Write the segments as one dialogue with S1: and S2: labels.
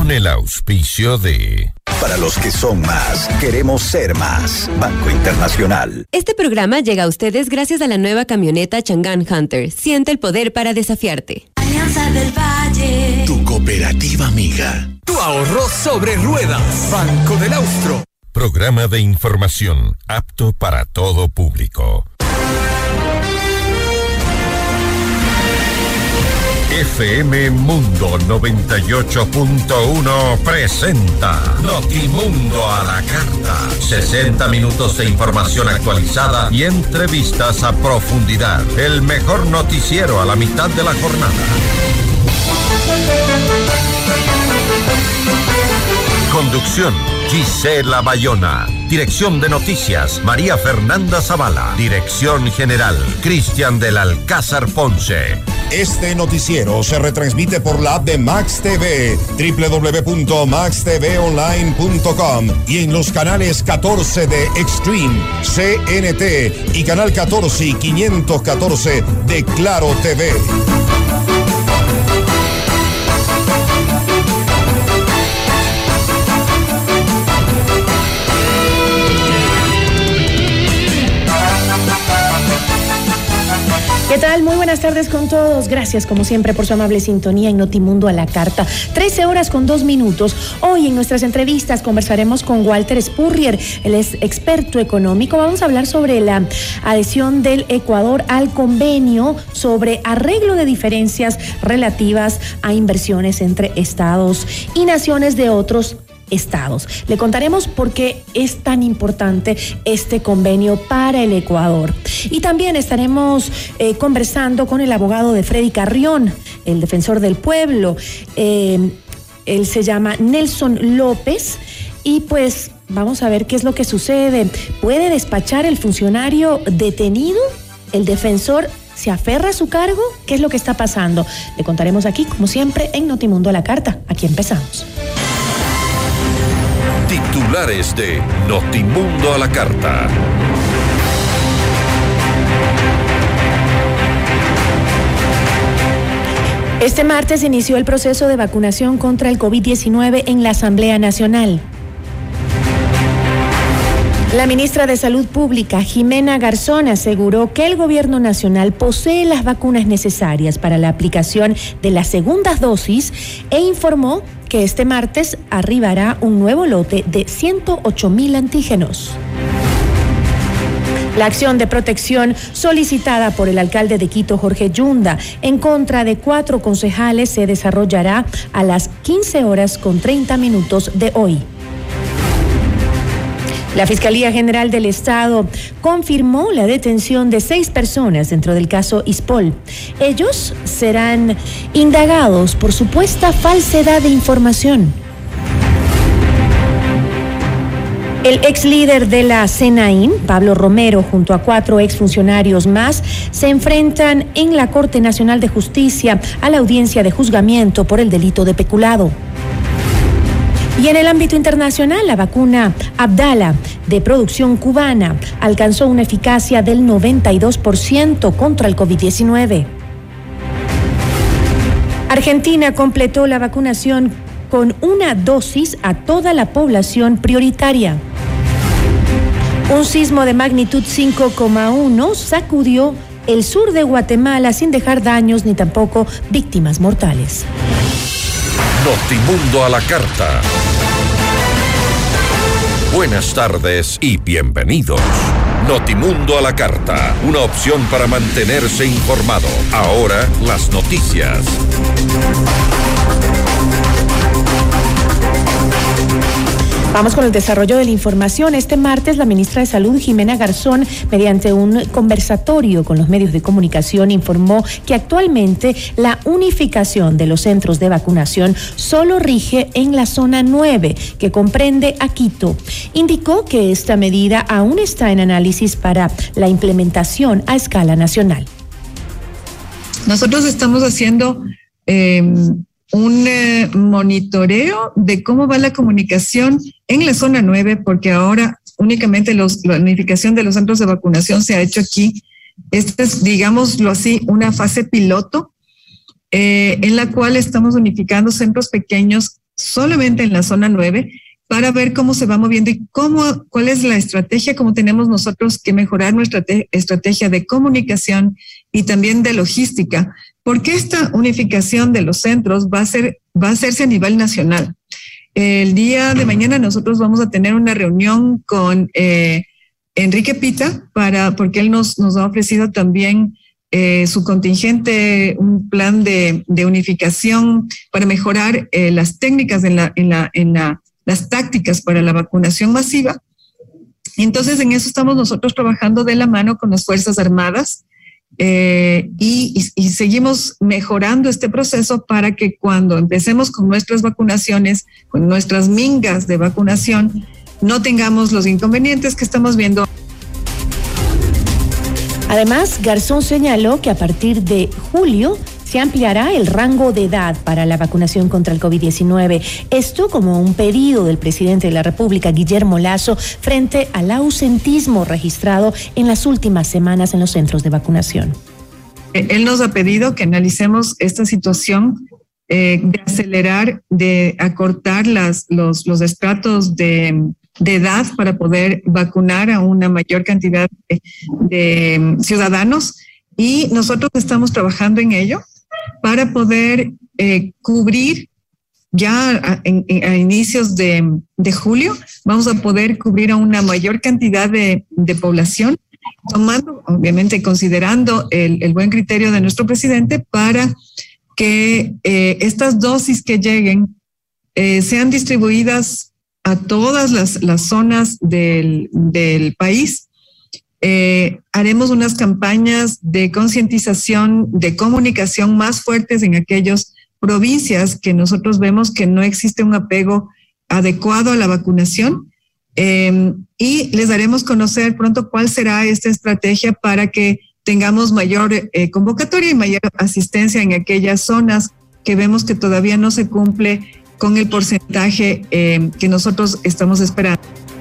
S1: con el auspicio de...
S2: Para los que son más, queremos ser más. Banco Internacional.
S3: Este programa llega a ustedes gracias a la nueva camioneta Chang'an Hunter. Siente el poder para desafiarte.
S4: Alianza del Valle.
S2: Tu cooperativa amiga.
S5: Tu ahorro sobre ruedas. Banco del Austro.
S1: Programa de información apto para todo público. FM Mundo 98.1 presenta Notimundo a la carta. 60 minutos de información actualizada y entrevistas a profundidad. El mejor noticiero a la mitad de la jornada. Conducción, Gisela Bayona. Dirección de Noticias, María Fernanda Zavala. Dirección General, Cristian del Alcázar Ponce.
S6: Este noticiero se retransmite por la app de Max TV, www.maxtvonline.com y en los canales 14 de Extreme, CNT y canal 14 y 514 de Claro TV.
S7: ¿Qué tal? Muy buenas tardes con todos. Gracias, como siempre, por su amable sintonía en Notimundo a la carta. 13 horas con 2 minutos. Hoy en nuestras entrevistas conversaremos con Walter Spurrier. Él es experto económico. Vamos a hablar sobre la adhesión del Ecuador al convenio sobre arreglo de diferencias relativas a inversiones entre estados y naciones de otros estados. Le contaremos por qué es tan importante este convenio para el Ecuador. Y también estaremos conversando con el abogado de Freddy Carrión, el defensor del pueblo. Él se llama Nelson López y pues vamos a ver qué es lo que sucede. ¿Puede despachar el funcionario detenido? ¿El defensor se aferra a su cargo? ¿Qué es lo que está pasando? Le contaremos aquí, como siempre, en Notimundo a la carta. Aquí empezamos.
S1: Titulares de Notimundo a la carta.
S7: Este martes inició el proceso de vacunación contra el COVID-19 en la Asamblea Nacional. La ministra de Salud Pública, Jimena Garzón, aseguró que el gobierno nacional posee las vacunas necesarias para la aplicación de las segundas dosis e informó que este martes arribará un nuevo lote de 108,000 antígenos. La acción de protección solicitada por el alcalde de Quito, Jorge Yunda, en contra de 4 concejales se desarrollará a las 15:30 de hoy. La Fiscalía General del Estado confirmó la detención de 6 personas dentro del caso Ispol. Ellos serán indagados por supuesta falsedad de información. El ex líder de la SENAIN, Pablo Romero, junto a 4 exfuncionarios más, se enfrentan en la Corte Nacional de Justicia a la audiencia de juzgamiento por el delito de peculado. Y en el ámbito internacional, la vacuna Abdala, de producción cubana, alcanzó una eficacia del 92% contra el COVID-19. Argentina completó la vacunación con una dosis a toda la población prioritaria. Un sismo de magnitud 5,1 sacudió el sur de Guatemala sin dejar daños ni tampoco víctimas mortales.
S1: Notimundo a la carta. Buenas tardes y bienvenidos. Notimundo a la carta, una opción para mantenerse informado. Ahora las noticias.
S7: Vamos con el desarrollo de la información. Este martes, la ministra de Salud, Jimena Garzón, mediante un conversatorio con los medios de comunicación, informó que actualmente la unificación de los centros de vacunación solo rige en la zona 9, que comprende a Quito. Indicó que esta medida aún está en análisis para la implementación a escala nacional.
S8: Nosotros estamos haciendo un monitoreo de cómo va la comunicación en la zona 9, porque ahora únicamente la unificación de los centros de vacunación se ha hecho aquí. Esta es, digámoslo así, una fase piloto en la cual estamos unificando centros pequeños solamente en la zona 9 para ver cómo se va moviendo y cuál es la estrategia, cómo tenemos nosotros que mejorar nuestra estrategia de comunicación y también de logística, porque esta unificación de los centros va a hacerse a nivel nacional. El día de mañana nosotros vamos a tener una reunión con Enrique Pita porque él nos ha ofrecido también su contingente, un plan de unificación para mejorar las técnicas las tácticas para la vacunación masiva. Entonces, en eso estamos nosotros trabajando de la mano con las Fuerzas Armadas y seguimos mejorando este proceso para que cuando empecemos con nuestras vacunaciones, con nuestras mingas de vacunación, no tengamos los inconvenientes que estamos viendo.
S7: Además, Garzón señaló que a partir de julio se ampliará el rango de edad para la vacunación contra el COVID-19. Esto como un pedido del presidente de la República, Guillermo Lasso, frente al ausentismo registrado en las últimas semanas en los centros de vacunación.
S8: Él nos ha pedido que analicemos esta situación de acelerar, de acortar los estratos de edad para poder vacunar a una mayor cantidad de ciudadanos, y nosotros estamos trabajando en ello para poder cubrir ya a inicios de julio, vamos a poder cubrir a una mayor cantidad de población, tomando, obviamente, considerando el buen criterio de nuestro presidente para que estas dosis que lleguen sean distribuidas a todas las zonas del país. Haremos unas campañas de concientización, de comunicación más fuertes en aquellas provincias que nosotros vemos que no existe un apego adecuado a la vacunación, y les daremos conocer pronto cuál será esta estrategia para que tengamos mayor convocatoria y mayor asistencia en aquellas zonas que vemos que todavía no se cumple con el porcentaje que nosotros estamos esperando.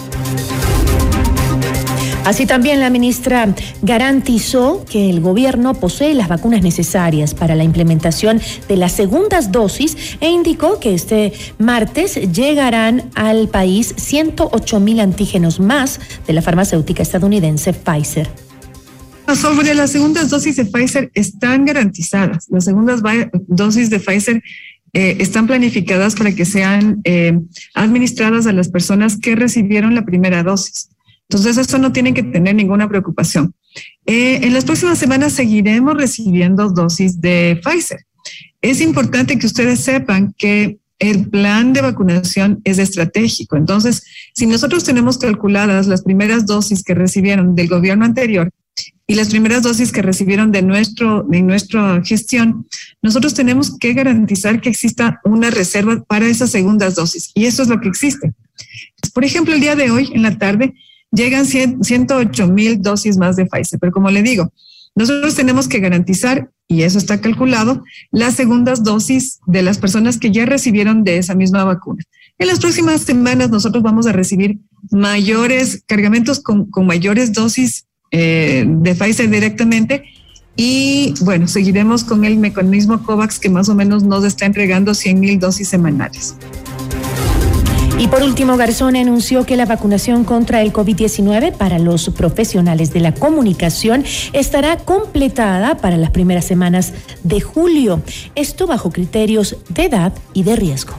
S7: Así también la ministra garantizó que el gobierno posee las vacunas necesarias para la implementación de las segundas dosis e indicó que este martes llegarán al país 108,000 antígenos más de la farmacéutica estadounidense Pfizer.
S8: Sobre las segundas dosis de Pfizer están garantizadas. Las segundas dosis de Pfizer están planificadas para que sean administradas a las personas que recibieron la primera dosis. Entonces, eso no tienen que tener ninguna preocupación. En las próximas semanas seguiremos recibiendo dosis de Pfizer. Es importante que ustedes sepan que el plan de vacunación es estratégico. Entonces, si nosotros tenemos calculadas las primeras dosis que recibieron del gobierno anterior y las primeras dosis que recibieron de nuestra gestión, nosotros tenemos que garantizar que exista una reserva para esas segundas dosis. Y eso es lo que existe. Por ejemplo, el día de hoy, en la tarde, llegan 108,000 dosis más de Pfizer. Pero como le digo, nosotros tenemos que garantizar, y eso está calculado, las segundas dosis de las personas que ya recibieron de esa misma vacuna. En las próximas semanas nosotros vamos a recibir mayores cargamentos con mayores dosis de Pfizer directamente, y bueno, seguiremos con el mecanismo COVAX que más o menos nos está entregando 100,000 dosis semanales.
S7: Y por último, Garzón anunció que la vacunación contra el COVID-19 para los profesionales de la comunicación estará completada para las primeras semanas de julio. Esto bajo criterios de edad y de riesgo.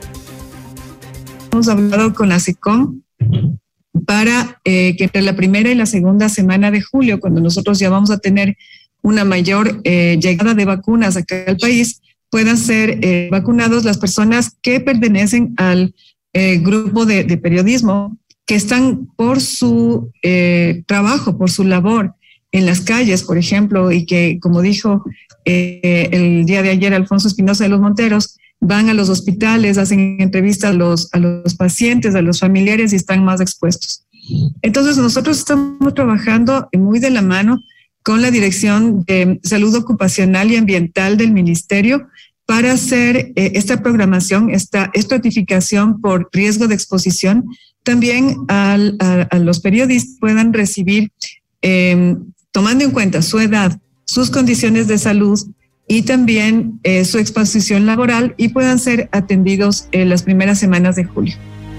S8: Hemos hablado con la SECOM para que entre la primera y la segunda semana de julio, cuando nosotros ya vamos a tener una mayor llegada de vacunas acá al país, puedan ser vacunados las personas que pertenecen al grupo de periodismo, que están por su trabajo, por su labor en las calles, por ejemplo, y que, como dijo el día de ayer Alfonso Espinosa de los Monteros, van a los hospitales, hacen entrevistas a los pacientes, a los familiares, y están más expuestos. Entonces, nosotros estamos trabajando muy de la mano con la Dirección de Salud Ocupacional y Ambiental del Ministerio para hacer esta programación, esta estratificación por riesgo de exposición. También a los periodistas puedan recibir, tomando en cuenta su edad, sus condiciones de salud, y también su exposición laboral y puedan ser atendidos en las primeras semanas de julio.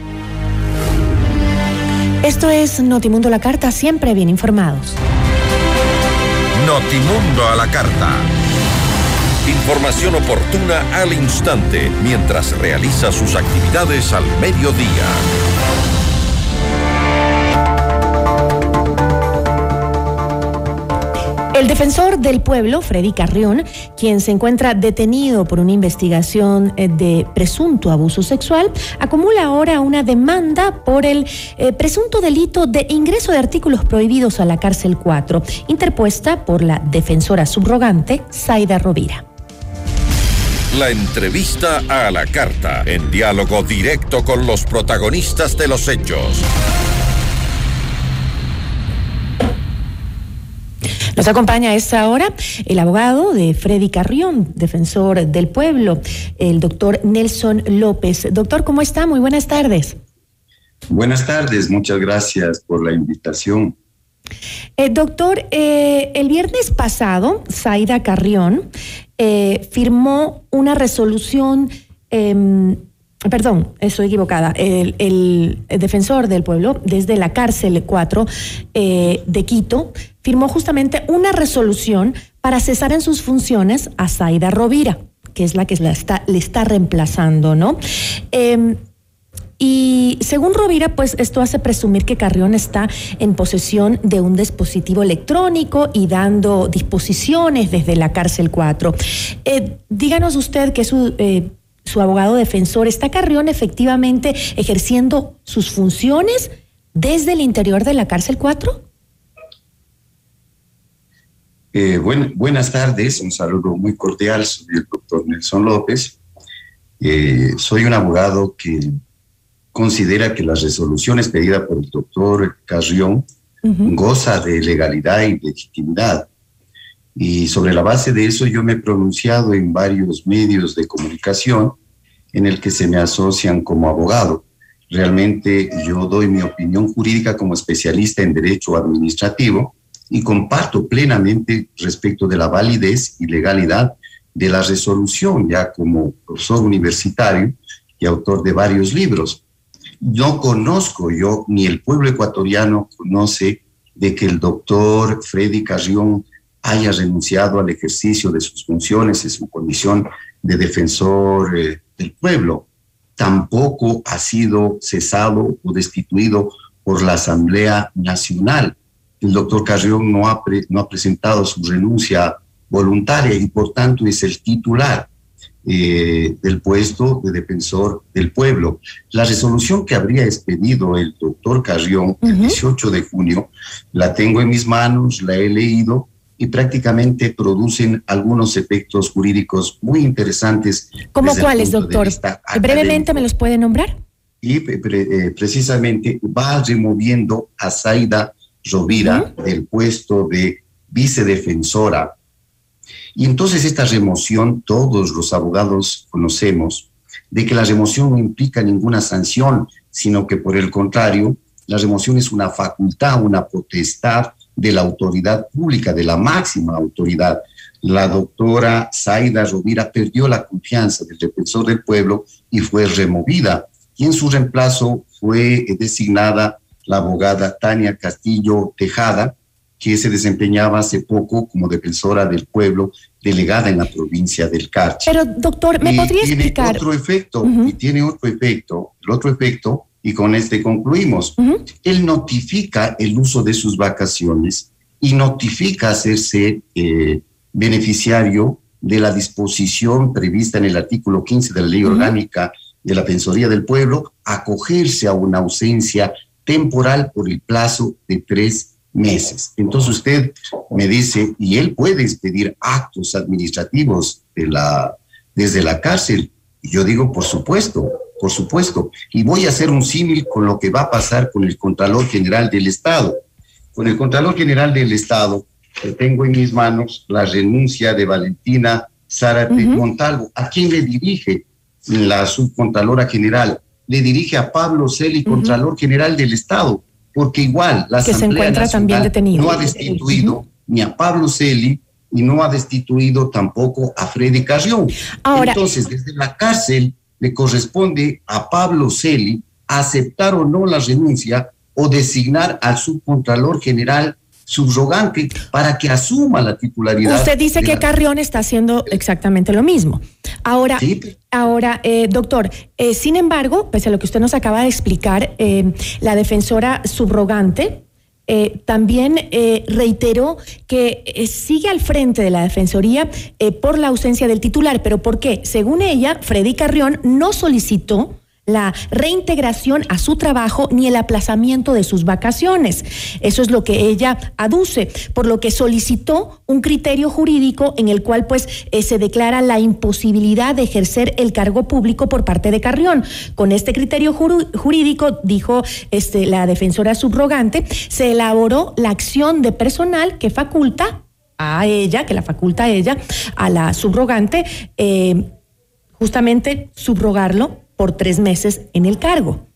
S7: Esto es Notimundo a la Carta, siempre bien informados.
S1: Notimundo a la Carta. Información oportuna al instante mientras realiza sus actividades al mediodía.
S7: El defensor del pueblo, Freddy Carrión, quien se encuentra detenido por una investigación de presunto abuso sexual, acumula ahora una demanda por el presunto delito de ingreso de artículos prohibidos a la cárcel 4, interpuesta por la defensora subrogante, Zaida Rovira.
S1: La entrevista a la carta, en diálogo directo con los protagonistas de los hechos.
S7: Nos acompaña a esta hora el abogado de Freddy Carrión, defensor del pueblo, el doctor Nelson López. Doctor, ¿cómo está? Muy buenas tardes.
S9: Buenas tardes, muchas gracias por la invitación.
S7: Doctor, el viernes pasado, Zaida Carrión firmó una resolución, estoy equivocada, el defensor del pueblo desde la cárcel 4 de Quito firmó justamente una resolución para cesar en sus funciones a Zaida Rovira, que es la que le está reemplazando, ¿no? Y según Rovira, pues esto hace presumir que Carrión está en posesión de un dispositivo electrónico y dando disposiciones desde la cárcel 4. Díganos usted que su abogado defensor, ¿está Carrión efectivamente ejerciendo sus funciones desde el interior de la cárcel 4?
S9: Buenas tardes, un saludo muy cordial, soy el doctor Nelson López. Soy un abogado que considera que las resoluciones pedidas por el doctor Carrión goza de legalidad y legitimidad. Y sobre la base de eso yo me he pronunciado en varios medios de comunicación en el que se me asocian como abogado. Realmente yo doy mi opinión jurídica como especialista en derecho administrativo y comparto plenamente respecto de la validez y legalidad de la resolución, ya como profesor universitario y autor de varios libros. No conozco yo, ni el pueblo ecuatoriano conoce de que el doctor Freddy Carrión haya renunciado al ejercicio de sus funciones en su condición de defensor del pueblo. Tampoco ha sido cesado o destituido por la Asamblea Nacional. El doctor Carrión no ha presentado su renuncia voluntaria y por tanto es el titular del puesto de defensor del pueblo. La resolución que habría expedido el doctor Carrión el 18 de junio la tengo en mis manos, la he leído y prácticamente producen algunos efectos jurídicos muy interesantes.
S7: ¿Cómo cuáles, doctor? Brevemente me los puede nombrar.
S9: Y precisamente va removiendo a Zaida Rovira del puesto de vicedefensora. Y entonces esta remoción, todos los abogados conocemos de que la remoción no implica ninguna sanción, sino que por el contrario, la remoción es una facultad, una potestad de la autoridad pública, de la máxima autoridad. La doctora Zaida Rovira perdió la confianza del defensor del pueblo y fue removida. Y en su reemplazo fue designada la abogada Tania Castillo Tejada, que se desempeñaba hace poco como defensora del pueblo, delegada en la provincia del Carchi.
S7: Pero, doctor, ¿me podría explicar?
S9: Tiene otro efecto, el otro efecto, y con este concluimos. Él notifica el uso de sus vacaciones y notifica hacerse beneficiario de la disposición prevista en el artículo 15 de la Ley Orgánica de la Defensoría del Pueblo, acogerse a una ausencia temporal por el plazo de 3 meses. Entonces usted me dice, ¿y él puede expedir actos administrativos desde la cárcel? Y yo digo, por supuesto. Y voy a hacer un símil con lo que va a pasar con el Contralor General del Estado. Con el Contralor General del Estado, tengo en mis manos la renuncia de Valentina Zárate Montalvo. ¿A quién le dirige la subcontralora general? Le dirige a Pablo Celi, Contralor General del Estado, porque igual la Asamblea Nacional no ha destituido ni a Pablo Celi y no ha destituido tampoco a Freddy Carrión.
S7: Ahora,
S9: entonces, desde la cárcel le corresponde a Pablo Celi aceptar o no la renuncia o designar al subcontralor general subrogante para que asuma la titularidad.
S7: Usted dice que Carrión está haciendo exactamente lo mismo. Ahora,
S9: sí.
S7: Doctor, sin embargo, pese a lo que usted nos acaba de explicar, la defensora subrogante también reiteró que sigue al frente de la Defensoría por la ausencia del titular. ¿Pero por qué? Según ella, Freddy Carrión no solicitó la reintegración a su trabajo ni el aplazamiento de sus vacaciones. Eso es lo que ella aduce, por lo que solicitó un criterio jurídico en el cual se declara la imposibilidad de ejercer el cargo público por parte de Carrión. Con este criterio jurídico, dijo la defensora subrogante, se elaboró la acción de personal que faculta a ella, a la subrogante, justamente subrogarlo por 3 meses en el cargo.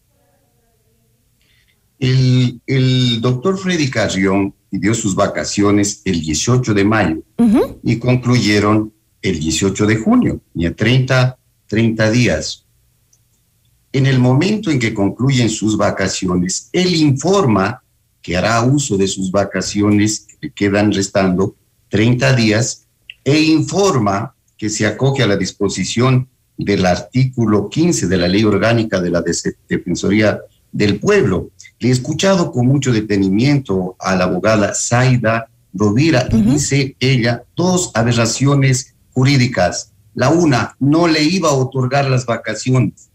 S9: El doctor Freddy Carrión pidió sus vacaciones el 18 de mayo y concluyeron el 18 de junio, y 30 días. En el momento en que concluyen sus vacaciones, él informa que hará uso de sus vacaciones, que le quedan restando 30 días, e informa que se acoge a la disposición del artículo 15 de la Ley Orgánica de la Defensoría del Pueblo. Le he escuchado con mucho detenimiento a la abogada Zaida Rovira y dice ella 2 aberraciones jurídicas. La una, no le iba a otorgar las vacaciones.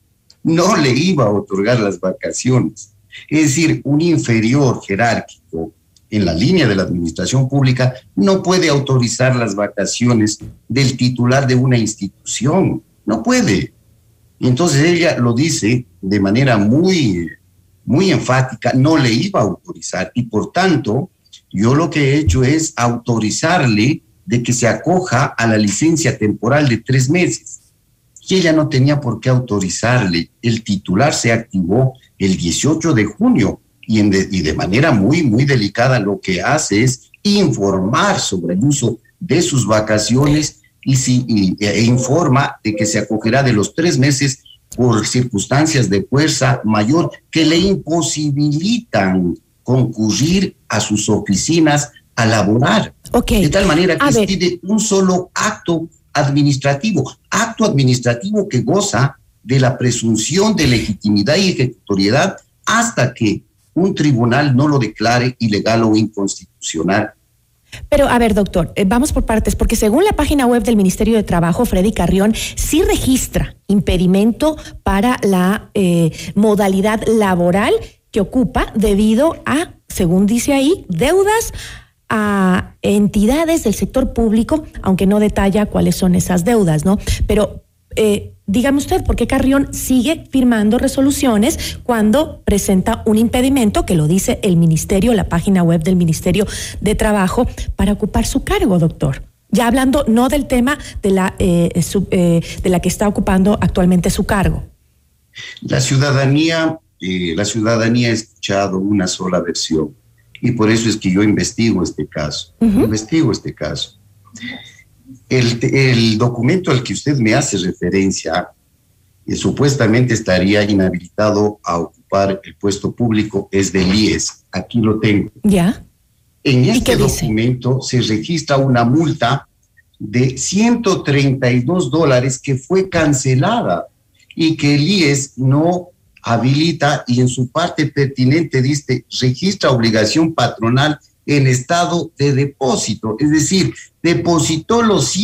S9: Es decir, un inferior jerárquico en la línea de la administración pública no puede autorizar las vacaciones del titular de una institución. No puede. Y entonces ella lo dice de manera muy enfática, no le iba a autorizar. Y por tanto, yo lo que he hecho es autorizarle de que se acoja a la licencia temporal de 3 meses. Y ella no tenía por qué autorizarle. El titular se activó el 18 de junio y de manera muy delicada lo que hace es informar sobre el uso de sus vacaciones e informa de que se acogerá de los 3 meses por circunstancias de fuerza mayor que le imposibilitan concurrir a sus oficinas a laborar. De tal manera que tiene un solo acto administrativo que goza de la presunción de legitimidad y ejecutoriedad hasta que un tribunal no lo declare ilegal o inconstitucional.
S7: Pero, a ver, doctor, vamos por partes, porque según la página web del Ministerio de Trabajo, Freddy Carrión sí registra impedimento para la modalidad laboral que ocupa debido a, según dice ahí, deudas a entidades del sector público, aunque no detalla cuáles son esas deudas, ¿no? Pero dígame usted, ¿por qué Carrión sigue firmando resoluciones cuando presenta un impedimento, que lo dice el Ministerio, la página web del Ministerio de Trabajo, para ocupar su cargo, doctor? Ya hablando no del tema de la que está ocupando actualmente su cargo.
S9: La ciudadanía ha escuchado una sola versión y por eso es que yo investigo este caso. El documento al que usted me hace referencia supuestamente estaría inhabilitado a ocupar el puesto público, es del IES. Aquí lo tengo.
S7: ¿Ya?
S9: En este documento se registra una multa de $132 que fue cancelada y que el IES no habilita, y en su parte pertinente dice registra obligación patronal en estado de depósito, es decir, depositó los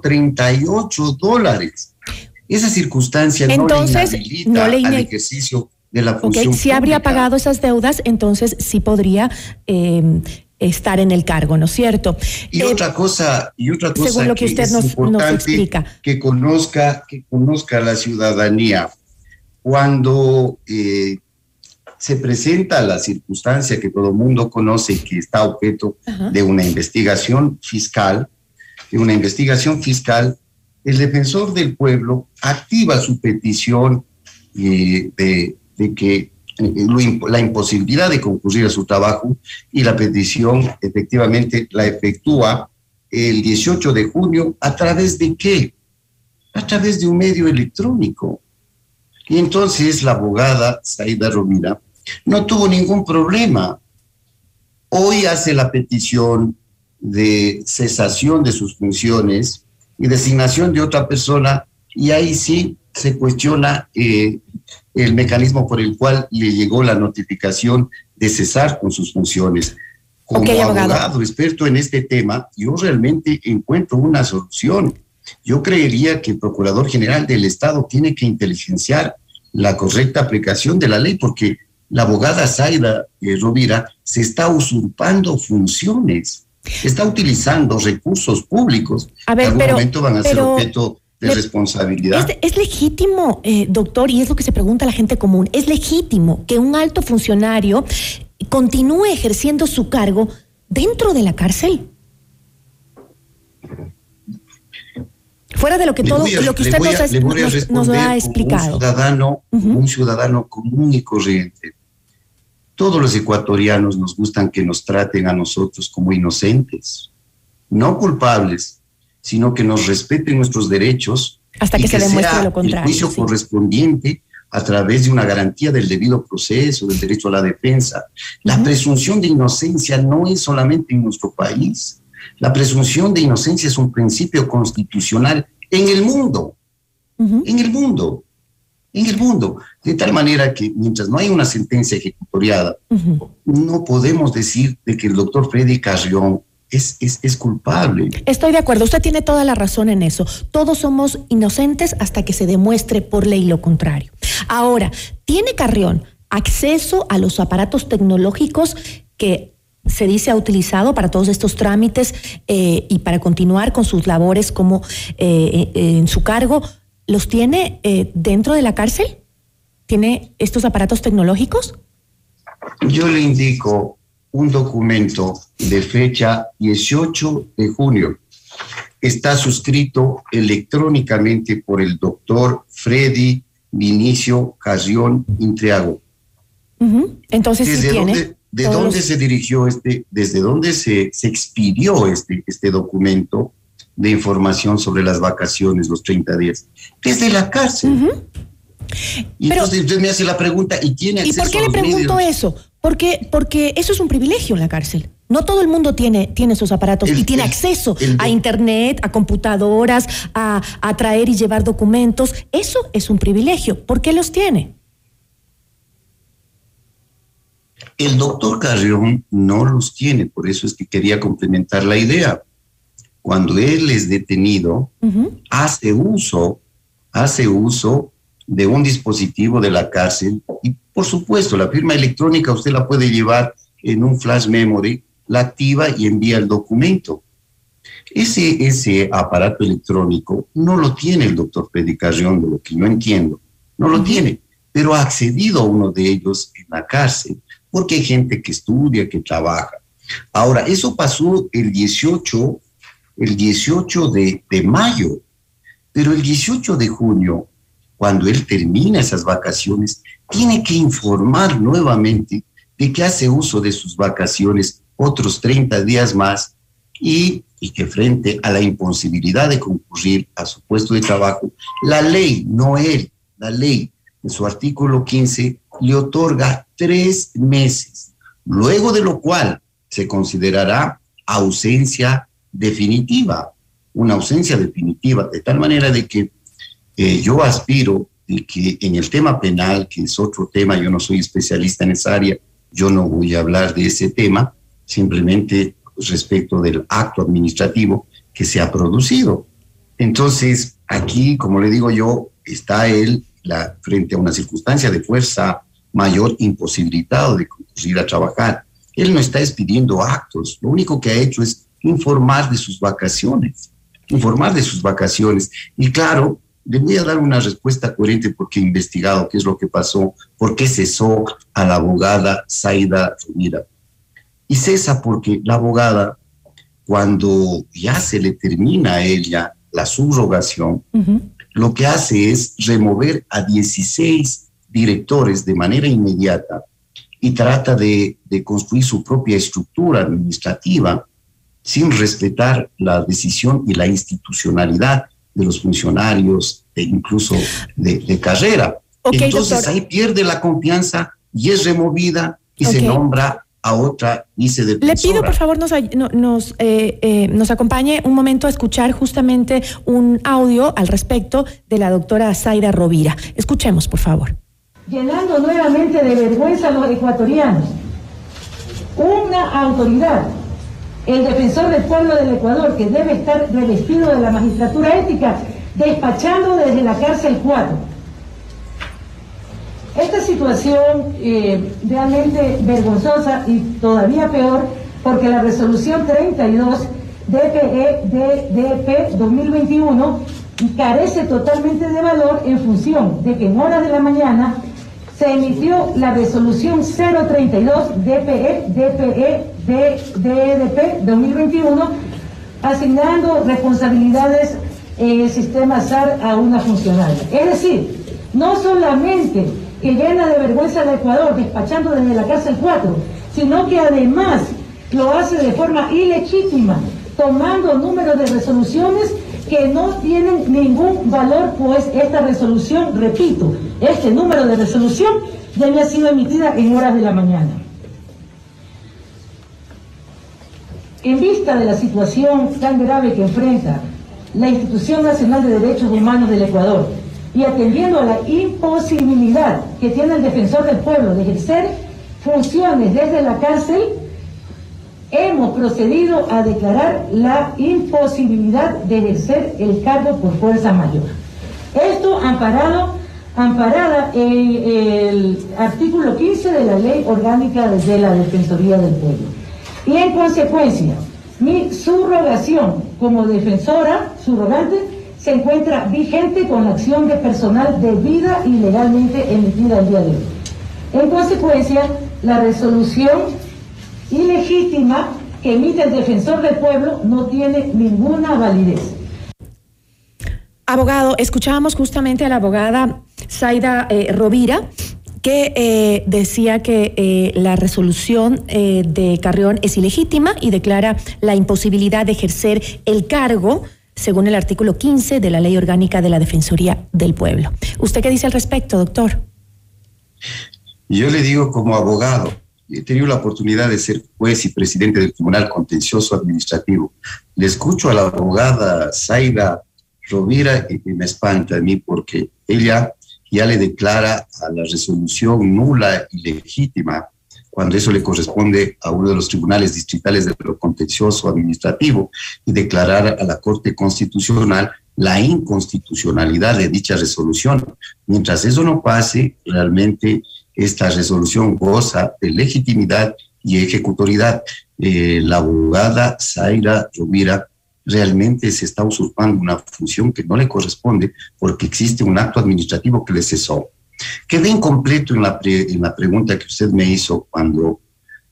S9: $138. Esa circunstancia entonces, no le inhabilita al ejercicio de la función pública.
S7: Si habría pagado esas deudas, entonces sí podría estar en el cargo, ¿no es cierto?
S9: Y otra cosa
S7: según lo que usted
S9: es
S7: nos
S9: importante
S7: explica,
S9: que conozca la ciudadanía. Cuando se presenta la circunstancia que todo el mundo conoce, que está objeto de una investigación fiscal, el defensor del pueblo activa su petición de que la imposibilidad de concurrir a su trabajo, y la petición efectivamente la efectúa el 18 de junio, ¿a través de qué? A través de un medio electrónico. Y entonces la abogada Zaida Rovira no tuvo ningún problema. Hoy hace la petición de cesación de sus funciones y designación de otra persona, y ahí sí se cuestiona el mecanismo por el cual le llegó la notificación de cesar con sus funciones. Como abogado experto en este tema, yo realmente encuentro una solución. Yo creería que el Procurador General del Estado tiene que inteligenciar la correcta aplicación de la ley, porque la abogada Zaida Rovira se está usurpando funciones, está utilizando recursos públicos que en algún momento van a ser objeto de responsabilidad.
S7: ¿Es legítimo, doctor, y es lo que se pregunta la gente común, es legítimo que un alto funcionario continúe ejerciendo su cargo dentro de la cárcel? Fuera de lo que usted nos ha explicado.
S9: Un ciudadano común y corriente. Todos los ecuatorianos nos gustan que nos traten a nosotros como inocentes, no culpables, sino que nos respeten nuestros derechos
S7: hasta que se demuestre lo contrario.
S9: El juicio correspondiente a través de una garantía del debido proceso, del derecho a la defensa. La presunción de inocencia no es solamente en nuestro país. La presunción de inocencia es un principio constitucional en el mundo, en el mundo, de tal manera que mientras no hay una sentencia ejecutoriada, no podemos decir de que el doctor Freddy Carrión es culpable.
S7: Estoy de acuerdo, usted tiene toda la razón en eso. Todos somos inocentes hasta que se demuestre por ley lo contrario. Ahora, ¿tiene Carrión acceso a los aparatos tecnológicos que se dice ha utilizado para todos estos trámites y para continuar con sus labores como en su cargo? ¿Los tiene dentro de la cárcel? ¿Tiene estos aparatos tecnológicos?
S9: Yo le indico un documento de fecha 18 de junio. Está suscrito electrónicamente por el doctor Freddy Vinicio Carrión Intriago.
S7: Entonces, ¿sí tiene?
S9: ¿De dónde se dirigió desde dónde se expidió este documento de información sobre las vacaciones, los 30 días? Desde la cárcel. Y entonces usted me hace la pregunta, ¿y tiene acceso a los medios?
S7: ¿Y por qué le pregunto eso? Porque eso es un privilegio en la cárcel. No todo el mundo tiene esos aparatos y tiene acceso a internet, a computadoras, a traer y llevar documentos. Eso es un privilegio. ¿Por qué los tiene?
S9: El doctor Carrión no los tiene, por eso es que quería complementar la idea. Cuando él es detenido, hace uso de un dispositivo de la cárcel y, por supuesto, la firma electrónica usted la puede llevar en un flash memory, la activa y envía el documento. Ese aparato electrónico no lo tiene el doctor Freddy Carrión, de lo que yo entiendo, no lo tiene, pero ha accedido a uno de ellos en la cárcel, porque hay gente que estudia, que trabaja. Ahora, eso pasó el 18 de mayo, pero el 18 de junio, cuando él termina esas vacaciones, tiene que informar nuevamente de que hace uso de sus vacaciones otros 30 días más y que frente a la imposibilidad de concurrir a su puesto de trabajo, la ley, no él, la ley, en su artículo 15, le otorga 3 meses, luego de lo cual se considerará ausencia definitiva, una ausencia definitiva, de tal manera de que yo aspiro de que en el tema penal, que es otro tema, yo no soy especialista en esa área, yo no voy a hablar de ese tema, simplemente respecto del acto administrativo que se ha producido. Entonces, aquí, como le digo yo, está él frente a una circunstancia de fuerza mayor, imposibilitado de concurrir a trabajar. Él no está expidiendo actos, lo único que ha hecho es informar de sus vacaciones. Y claro, le voy a dar una respuesta coherente porque he investigado qué es lo que pasó, por qué cesó a la abogada Zaida Rovira. Y cesa porque la abogada, cuando ya se le termina a ella la subrogación, lo que hace es remover a 16 directores de manera inmediata y trata de construir su propia estructura administrativa sin respetar la decisión y la institucionalidad de los funcionarios, incluso de carrera.
S7: Okay,
S9: entonces
S7: doctor.
S9: ahí pierde la confianza y es removida y se nombra a otra vicedefensora.
S7: Le pido, por favor, nos acompañe un momento a escuchar justamente un audio al respecto de la doctora Zaida Rovira. Escuchemos, por favor.
S10: Llenando nuevamente de vergüenza a los ecuatorianos. Una autoridad, el defensor del pueblo del Ecuador, que debe estar revestido de la magistratura ética, despachando desde la cárcel 4. Esta situación realmente vergonzosa y todavía peor, porque la resolución 32 DPE-DP 2021 carece totalmente de valor en función de que en horas de la mañana se emitió la resolución 032 DPE-DP 2021 asignando responsabilidades en el sistema SAR a una funcionaria. Es decir, no solamente que llena de vergüenza al Ecuador despachando desde la cárcel 4, sino que además lo hace de forma ilegítima, tomando números de resoluciones que no tienen ningún valor, pues esta resolución, repito, este número de resolución ya había sido emitida en horas de la mañana. En vista de la situación tan grave que enfrenta la Institución Nacional de Derechos Humanos del Ecuador y atendiendo a la imposibilidad que tiene el defensor del pueblo de ejercer funciones desde la cárcel, hemos procedido a declarar la imposibilidad de ejercer el cargo por fuerza mayor. Esto amparada en el artículo 15 de la Ley Orgánica de la Defensoría del Pueblo. Y en consecuencia, mi subrogación como defensora subrogante se encuentra vigente con la acción de personal debida y legalmente emitida el día de hoy. En consecuencia, la resolución ilegítima que emite el defensor del pueblo no tiene ninguna validez.
S7: Abogado, escuchábamos justamente a la abogada Zaida Rovira, que decía que la resolución de Carrión es ilegítima y declara la imposibilidad de ejercer el cargo según el artículo 15 de la Ley Orgánica de la Defensoría del Pueblo. ¿Usted qué dice al respecto, doctor?
S9: Yo le digo como abogado, he tenido la oportunidad de ser juez y presidente del Tribunal Contencioso Administrativo. Le escucho a la abogada Zaida Rovira y me espanta a mí porque ella ya le declara a la resolución nula y legítima cuando eso le corresponde a uno de los tribunales distritales de lo contencioso administrativo y declarar a la Corte Constitucional la inconstitucionalidad de dicha resolución. Mientras eso no pase, realmente esta resolución goza de legitimidad y ejecutoriedad. La abogada Zaida Rovira realmente se está usurpando una función que no le corresponde porque existe un acto administrativo que le cesó. Quedé incompleto en la pregunta que usted me hizo cuando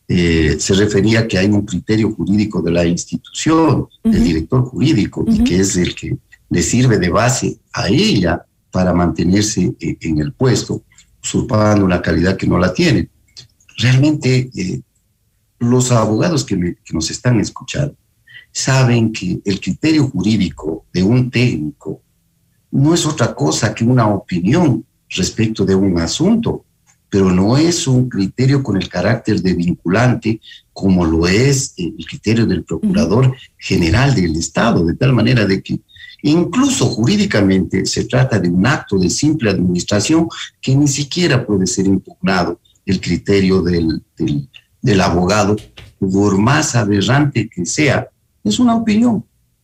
S9: se refería que hay un criterio jurídico de la institución, del director jurídico, y que es el que le sirve de base a ella para mantenerse en el puesto, usurpando una calidad que no la tiene. Realmente, los abogados que nos están escuchando saben que el criterio jurídico de un técnico no es otra cosa que una opinión respecto de un asunto, pero no es un criterio con el carácter de vinculante como lo es el criterio del Procurador General del Estado, de tal manera de que incluso jurídicamente se trata de un acto de simple administración que ni siquiera puede ser impugnado el criterio del abogado, por más aberrante que sea. Es una opinión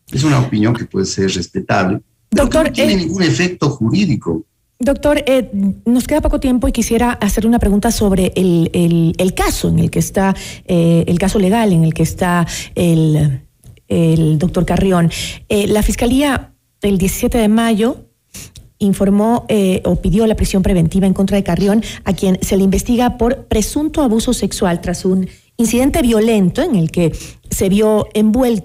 S9: que puede ser respetable, pero
S7: doctor,
S9: que no tiene ningún efecto jurídico.
S7: Doctor, nos queda poco tiempo y quisiera hacer una pregunta sobre el caso en el que está, el caso legal en el que está el doctor Carrión. La Fiscalía el 17 de mayo informó o pidió la prisión preventiva en contra de Carrión, a quien se le investiga por presunto abuso sexual tras un incidente violento en el que se vio envuelto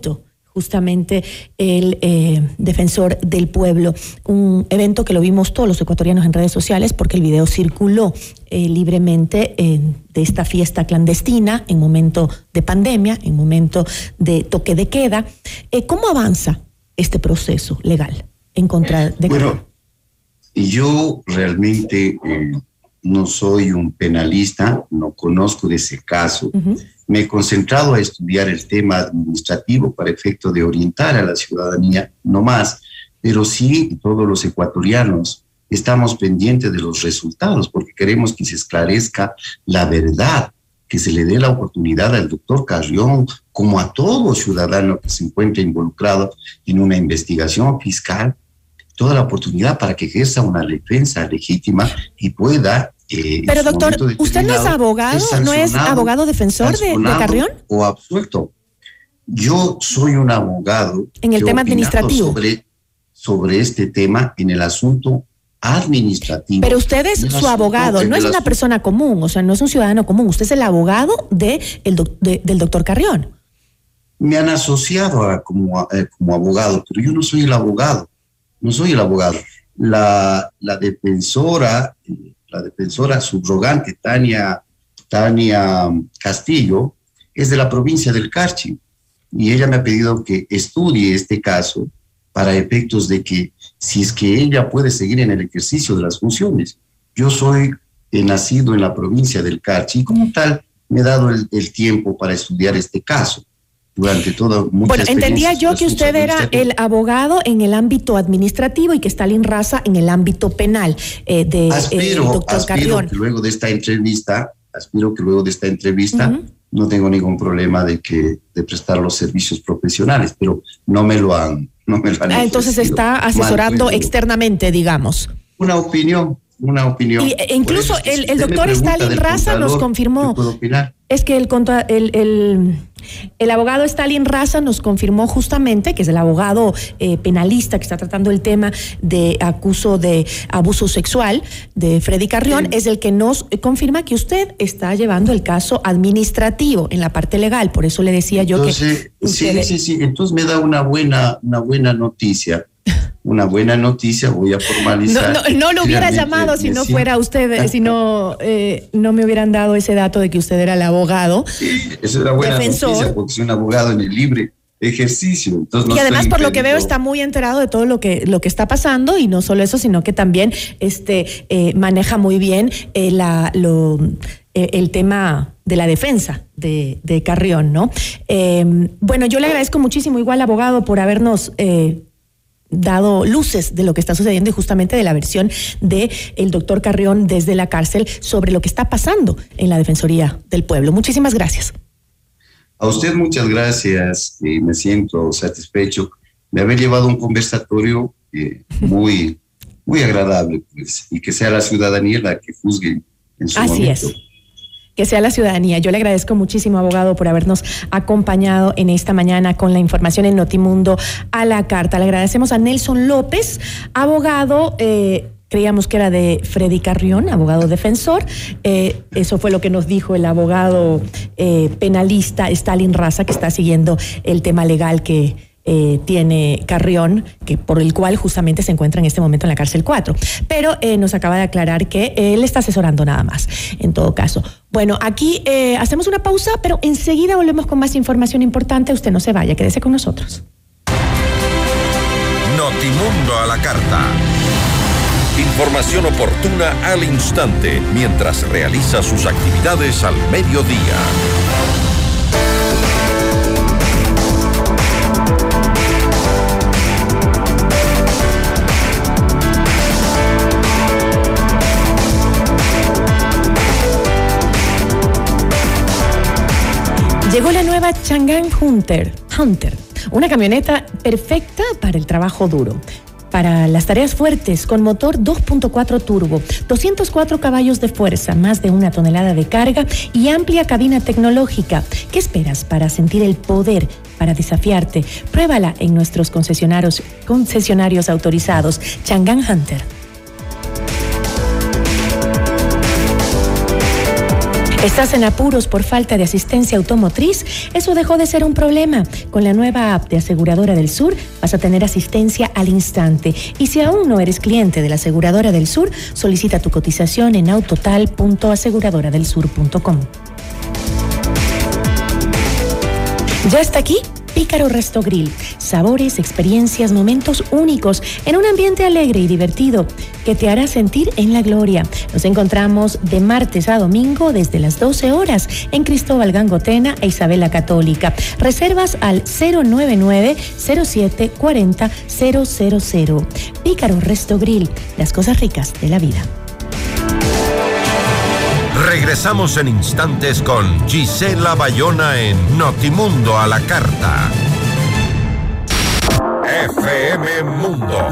S7: justamente el defensor del pueblo. Un evento que lo vimos todos los ecuatorianos en redes sociales porque el video circuló libremente de esta fiesta clandestina en momento de pandemia, en momento de toque de queda. ¿Cómo avanza este proceso legal en contra de...
S9: Bueno, yo realmente no soy un penalista, no conozco de ese caso. Me he concentrado a estudiar el tema administrativo para efecto de orientar a la ciudadanía, no más, pero sí todos los ecuatorianos estamos pendientes de los resultados porque queremos que se esclarezca la verdad, que se le dé la oportunidad al doctor Carrión, como a todo ciudadano que se encuentre involucrado en una investigación fiscal, toda la oportunidad para que ejerza una defensa legítima y pueda...
S7: Pero doctor, ¿usted no es abogado? ¿No es abogado defensor de Carrión?
S9: O absuelto. Yo soy un abogado...
S7: En el tema administrativo.
S9: Sobre este tema en el asunto administrativo.
S7: Pero usted es su abogado, no es una persona común, o sea, no es un ciudadano común. Usted es el abogado del doctor Carrión.
S9: Me han asociado como abogado, pero yo no soy el abogado. No soy el abogado. La defensora subrogante, Tania Castillo, es de la provincia del Carchi. Y ella me ha pedido que estudie este caso para efectos de que si es que ella puede seguir en el ejercicio de las funciones. Yo soy nacido en la provincia del Carchi y como tal me he dado el tiempo para estudiar este caso. Durante toda mucha
S7: Bueno, entendía yo que usted era el abogado en el ámbito administrativo y que Stalin Raza en el ámbito penal doctor Carrión.
S9: Que luego de esta entrevista, no tengo ningún problema de prestar los servicios profesionales, pero no me lo han
S7: entonces está asesorando externamente, digamos.
S9: Una opinión.
S7: E incluso el doctor Stalin Raza nos confirmó. Es que el abogado Stalin Raza nos confirmó justamente, que es el abogado penalista que está tratando el tema de acuso de abuso sexual de Freddy Carrión, es el que nos confirma que usted está llevando el caso administrativo en la parte legal. Por eso le decía yo
S9: que... Sí. Entonces me da una buena noticia. Una buena noticia, voy a formalizar.
S7: No lo hubiera llamado si no fuera usted, si no me hubieran dado ese dato de que usted era el abogado.
S9: Sí, eso era buena noticia porque soy un abogado en el libre ejercicio. Entonces
S7: y además, por lo que veo, está muy enterado de todo lo que está pasando, y no solo eso, sino que también maneja muy bien el tema de la defensa de Carrión, ¿no? Bueno, yo le agradezco muchísimo, igual, abogado, por habernos dado luces de lo que está sucediendo y justamente de la versión del doctor Carrión desde la cárcel sobre lo que está pasando en la Defensoría del Pueblo. Muchísimas gracias.
S9: A usted muchas gracias. Me siento satisfecho de haber llevado un conversatorio muy, muy agradable, pues, y que sea la ciudadanía la que juzgue en su momento.
S7: Así es. Que sea la ciudadanía. Yo le agradezco muchísimo, abogado, por habernos acompañado en esta mañana con la información en Notimundo a la carta. Le agradecemos a Nelson López, abogado, creíamos que era de Freddy Carrión, abogado defensor. Eso fue lo que nos dijo el abogado penalista Stalin Raza, que está siguiendo el tema legal que tiene Carrión, por el cual justamente se encuentra en este momento en la cárcel 4. Pero nos acaba de aclarar que él está asesorando nada más, en todo caso. Bueno, aquí hacemos una pausa, pero enseguida volvemos con más información importante. Usted no se vaya, quédese con nosotros.
S1: Notimundo a la carta. Información oportuna al instante, mientras realiza sus actividades al mediodía.
S7: Llegó la nueva Chang'an Hunter, una camioneta perfecta para el trabajo duro, para las tareas fuertes, con motor 2.4 turbo, 204 caballos de fuerza, más de 1 tonelada de carga y amplia cabina tecnológica. ¿Qué esperas para sentir el poder, para desafiarte? Pruébala en nuestros concesionarios autorizados. Chang'an Hunter. ¿Estás en apuros por falta de asistencia automotriz? Eso dejó de ser un problema. Con la nueva app de Aseguradora del Sur vas a tener asistencia al instante. Y si aún no eres cliente de la Aseguradora del Sur, solicita tu cotización en autotal.aseguradoradelsur.com. ¿Ya está aquí? Pícaro Resto Grill. Sabores, experiencias, momentos únicos en un ambiente alegre y divertido que te hará sentir en la gloria. Nos encontramos de martes a domingo desde las 12 horas en Cristóbal Gangotena e Isabela Católica. Reservas al 099-0740-000. Pícaro Resto Grill. Las cosas ricas de la vida.
S1: Regresamos en instantes con Gisela Bayona en Notimundo a la Carta. FM Mundo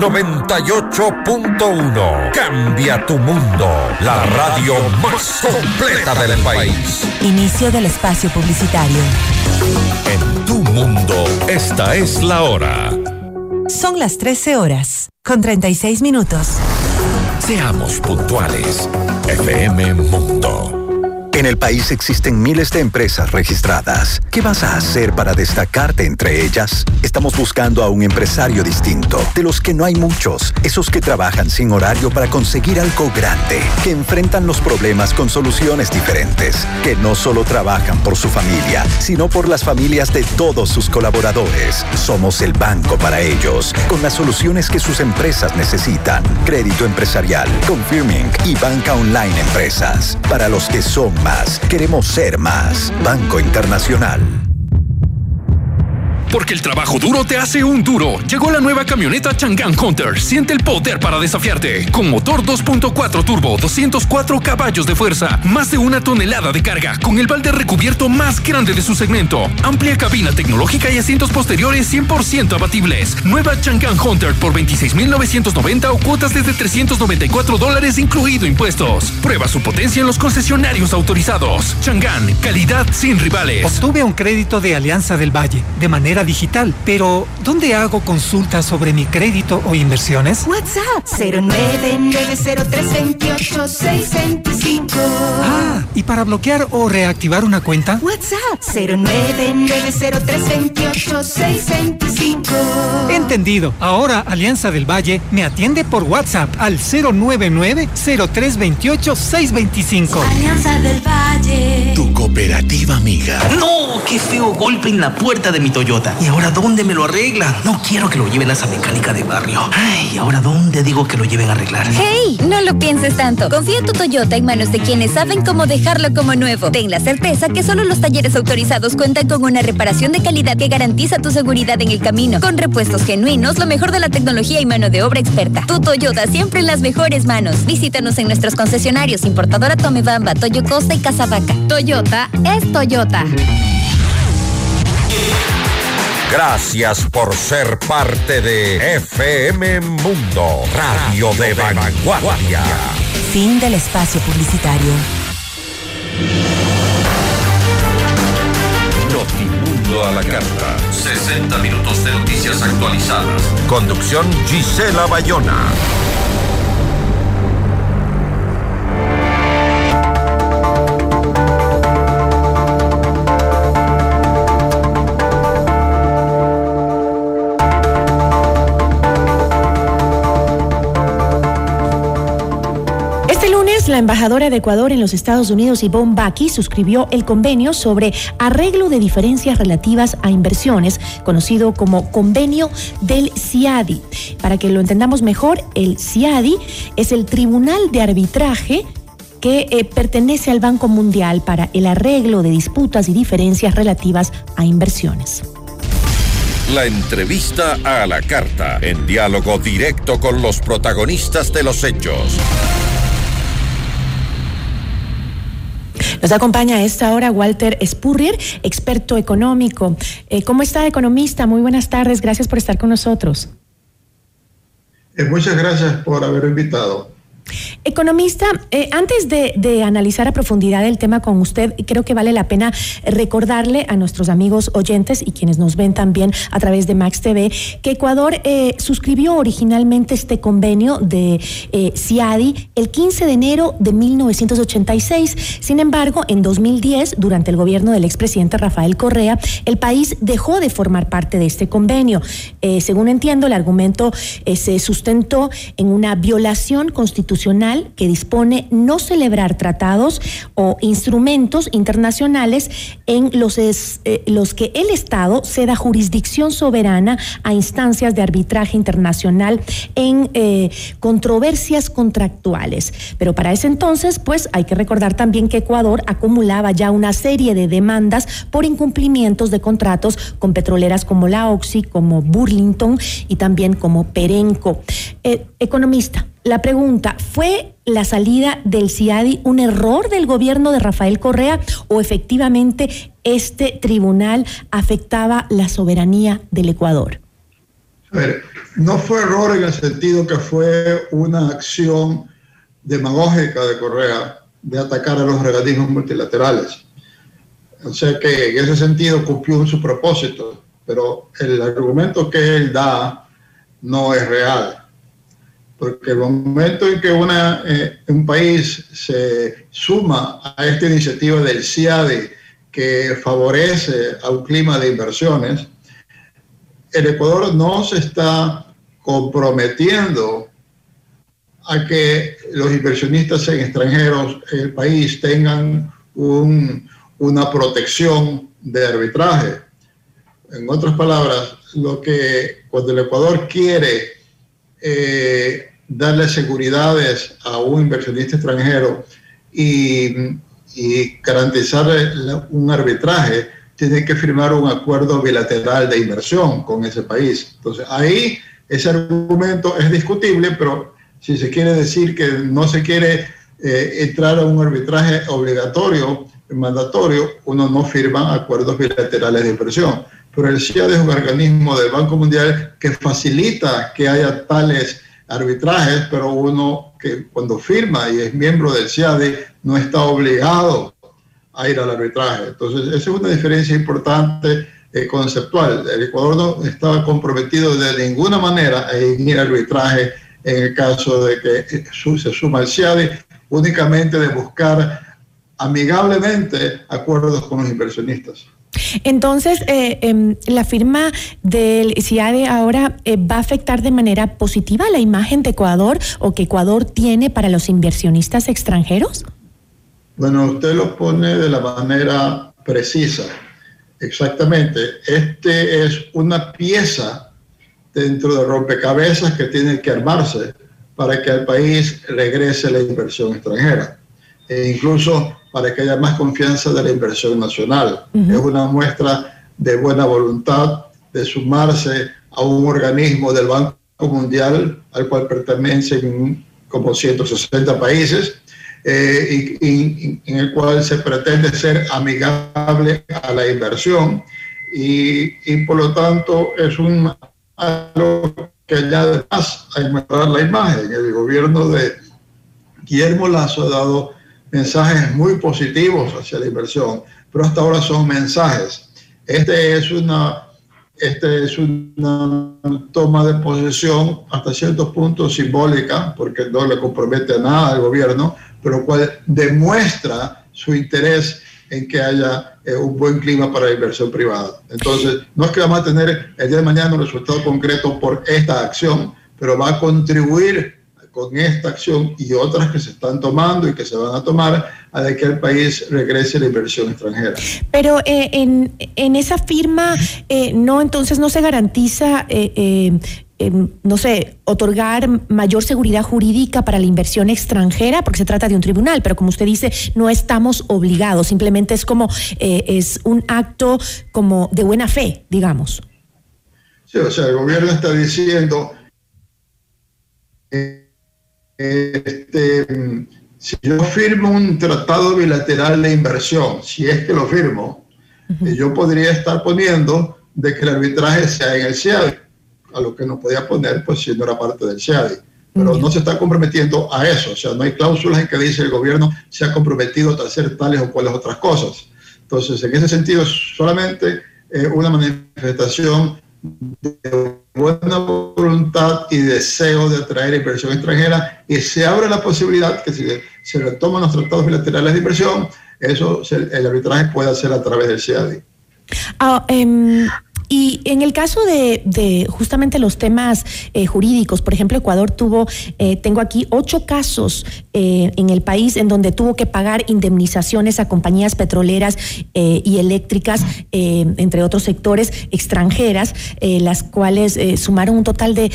S1: 98.1. Cambia tu mundo. La radio más completa del país.
S11: Inicio del espacio publicitario.
S1: En tu mundo, esta es la hora.
S11: Son las 13 horas, con 36 minutos.
S1: Seamos puntuales. FM Mundo.
S2: En el país existen miles de empresas registradas. ¿Qué vas a hacer para destacarte entre ellas? Estamos buscando a un empresario distinto, de los que no hay muchos, esos que trabajan sin horario para conseguir algo grande, que enfrentan los problemas con soluciones diferentes, que no solo trabajan por su familia, sino por las familias de todos sus colaboradores. Somos el banco para ellos, con las soluciones que sus empresas necesitan. Crédito empresarial, confirming y banca online empresas. Para los que son más, queremos ser más. Banco Internacional.
S12: Porque el trabajo duro te hace un duro. Llegó la nueva camioneta Chang'an Hunter. Siente el poder para desafiarte. Con motor 2.4 turbo, 204 caballos de fuerza, más de 1 tonelada de carga, con el balde recubierto más grande de su segmento. Amplia cabina tecnológica y asientos posteriores 100% abatibles. Nueva Chang'an Hunter por $26,990 o cuotas desde $394 incluido impuestos. Prueba su potencia en los concesionarios autorizados. Chang'an, calidad sin rivales.
S13: Obtuve un crédito de Alianza del Valle de manera digital, pero ¿dónde hago consultas sobre mi crédito o inversiones?
S4: WhatsApp 099032865.
S13: Ah, ¿y para bloquear o reactivar una cuenta?
S4: WhatsApp 099032865.
S13: Entendido. Ahora Alianza del Valle me atiende por WhatsApp al 099-0328-625.
S4: Alianza del Valle.
S14: Tu cooperativa amiga.
S15: ¡No! ¡Qué feo golpe en la puerta de mi Toyota! ¿Y ahora dónde me lo arreglan? No quiero que lo lleven a esa mecánica de barrio. Ay, ¿y ahora dónde digo que lo lleven a arreglar?
S16: ¡Hey! No lo pienses tanto. Confía tu Toyota en manos de quienes saben cómo dejarlo como nuevo. Ten la certeza que solo los talleres autorizados cuentan con una reparación de calidad que garantiza tu seguridad en el camino. Con repuestos genuinos, lo mejor de la tecnología y mano de obra experta. Tu Toyota siempre en las mejores manos. Visítanos en nuestros concesionarios importadora Tomebamba, Toyo Costa y Casabaca. Toyota es Toyota.
S1: Gracias por ser parte de FM Mundo, radio de vanguardia.
S11: Fin del espacio publicitario.
S1: Notimundo a la Carta. 60 minutos de noticias actualizadas. Conducción Gisela Bayona.
S7: La embajadora de Ecuador en los Estados Unidos, Yvonne Baki, suscribió el convenio sobre arreglo de diferencias relativas a inversiones, conocido como Convenio del CIADI. Para que lo entendamos mejor, el CIADI es el Tribunal de Arbitraje que pertenece al Banco Mundial para el arreglo de disputas y diferencias relativas a inversiones.
S1: La entrevista a la carta, en diálogo directo con los protagonistas de los hechos.
S7: Nos acompaña a esta hora Walter Spurrier, experto económico. ¿Cómo está, economista? Muy buenas tardes, gracias por estar con nosotros.
S17: Muchas gracias por haber invitado.
S7: Economista, antes de analizar a profundidad el tema con usted, creo que vale la pena recordarle a nuestros amigos oyentes y quienes nos ven también a través de Max TV que Ecuador suscribió originalmente este convenio de CIADI el 15 de enero de 1986. Sin embargo, en 2010, durante el gobierno del expresidente Rafael Correa, el país dejó de formar parte de este convenio. Según entiendo, el argumento se sustentó en una violación constitucional que dispone no celebrar tratados o instrumentos internacionales en los que el Estado ceda jurisdicción soberana a instancias de arbitraje internacional en controversias contractuales. Pero para ese entonces, pues hay que recordar también que Ecuador acumulaba ya una serie de demandas por incumplimientos de contratos con petroleras como la Oxy, como Burlington y también como Perenco. Economista, la pregunta, ¿fue la salida del CIADI un error del gobierno de Rafael Correa o efectivamente este tribunal afectaba la soberanía del Ecuador?
S17: A ver, no fue error en el sentido que fue una acción demagógica de Correa de atacar a los organismos multilaterales. O sea que en ese sentido cumplió su propósito, pero el argumento que él da no es real. Porque el momento en que un país se suma a esta iniciativa del CIADI que favorece a un clima de inversiones, el Ecuador no se está comprometiendo a que los inversionistas extranjeros en el país tengan una protección de arbitraje. En otras palabras, cuando el Ecuador quiere darle seguridades a un inversionista extranjero y garantizarle un arbitraje, tiene que firmar un acuerdo bilateral de inversión con ese país. Entonces, ahí ese argumento es discutible, pero si se quiere decir que no se quiere entrar a un arbitraje obligatorio, mandatorio, uno no firma acuerdos bilaterales de inversión. Pero el CIADI es un organismo del Banco Mundial que facilita que haya tales arbitrajes, pero uno que cuando firma y es miembro del CIADI no está obligado a ir al arbitraje. Entonces, esa es una diferencia importante conceptual. El Ecuador no estaba comprometido de ninguna manera a ir al arbitraje en el caso de que se suma al CIADI, únicamente de buscar amigablemente acuerdos con los inversionistas.
S7: Entonces, la firma del CIADI ahora va a afectar de manera positiva la imagen de Ecuador o que Ecuador tiene para los inversionistas extranjeros.
S17: Bueno, usted lo pone de la manera precisa. Exactamente. Este es una pieza dentro de rompecabezas que tiene que armarse para que al país regrese la inversión extranjera. E incluso para que haya más confianza de la inversión nacional. Es una muestra de buena voluntad de sumarse a un organismo del Banco Mundial al cual pertenecen como 160 países y en el cual se pretende ser amigable a la inversión y por lo tanto es algo que añade más a mejorar la imagen. El gobierno de Guillermo Lasso ha dado mensajes muy positivos hacia la inversión, pero hasta ahora son mensajes. Este es una toma de posesión hasta cierto punto simbólica, porque no le compromete a nada al gobierno, pero cual demuestra su interés en que haya un buen clima para la inversión privada. Entonces, no es que vamos a tener el día de mañana un resultado concreto por esta acción, pero va a contribuir con esta acción y otras que se están tomando y que se van a tomar a de que el país regrese la inversión extranjera.
S7: Pero en esa firma entonces no se garantiza otorgar mayor seguridad jurídica para la inversión extranjera, porque se trata de un tribunal, pero como usted dice, no estamos obligados, simplemente es como es un acto como de buena fe, digamos.
S17: Sí, o sea, el gobierno está diciendo si yo firmo un tratado bilateral de inversión, si es que lo firmo, yo podría estar poniendo de que el arbitraje sea en el CIADI, a lo que no podía poner pues si no era parte del CIADI. pero no se está comprometiendo a eso. O sea, no hay cláusulas en que dice el gobierno se ha comprometido a hacer tales o cuales otras cosas. Entonces, en ese sentido, es solamente una manifestación de buena voluntad y deseo de atraer inversión extranjera, y se abre la posibilidad que si se retoman los tratados bilaterales de inversión, eso el arbitraje puede hacer a través del CIADI.
S7: Y en el caso de justamente los temas jurídicos, por ejemplo, Ecuador tengo aquí 8 casos en el país en donde tuvo que pagar indemnizaciones a compañías petroleras y eléctricas, entre otros sectores, extranjeras, las cuales sumaron un total de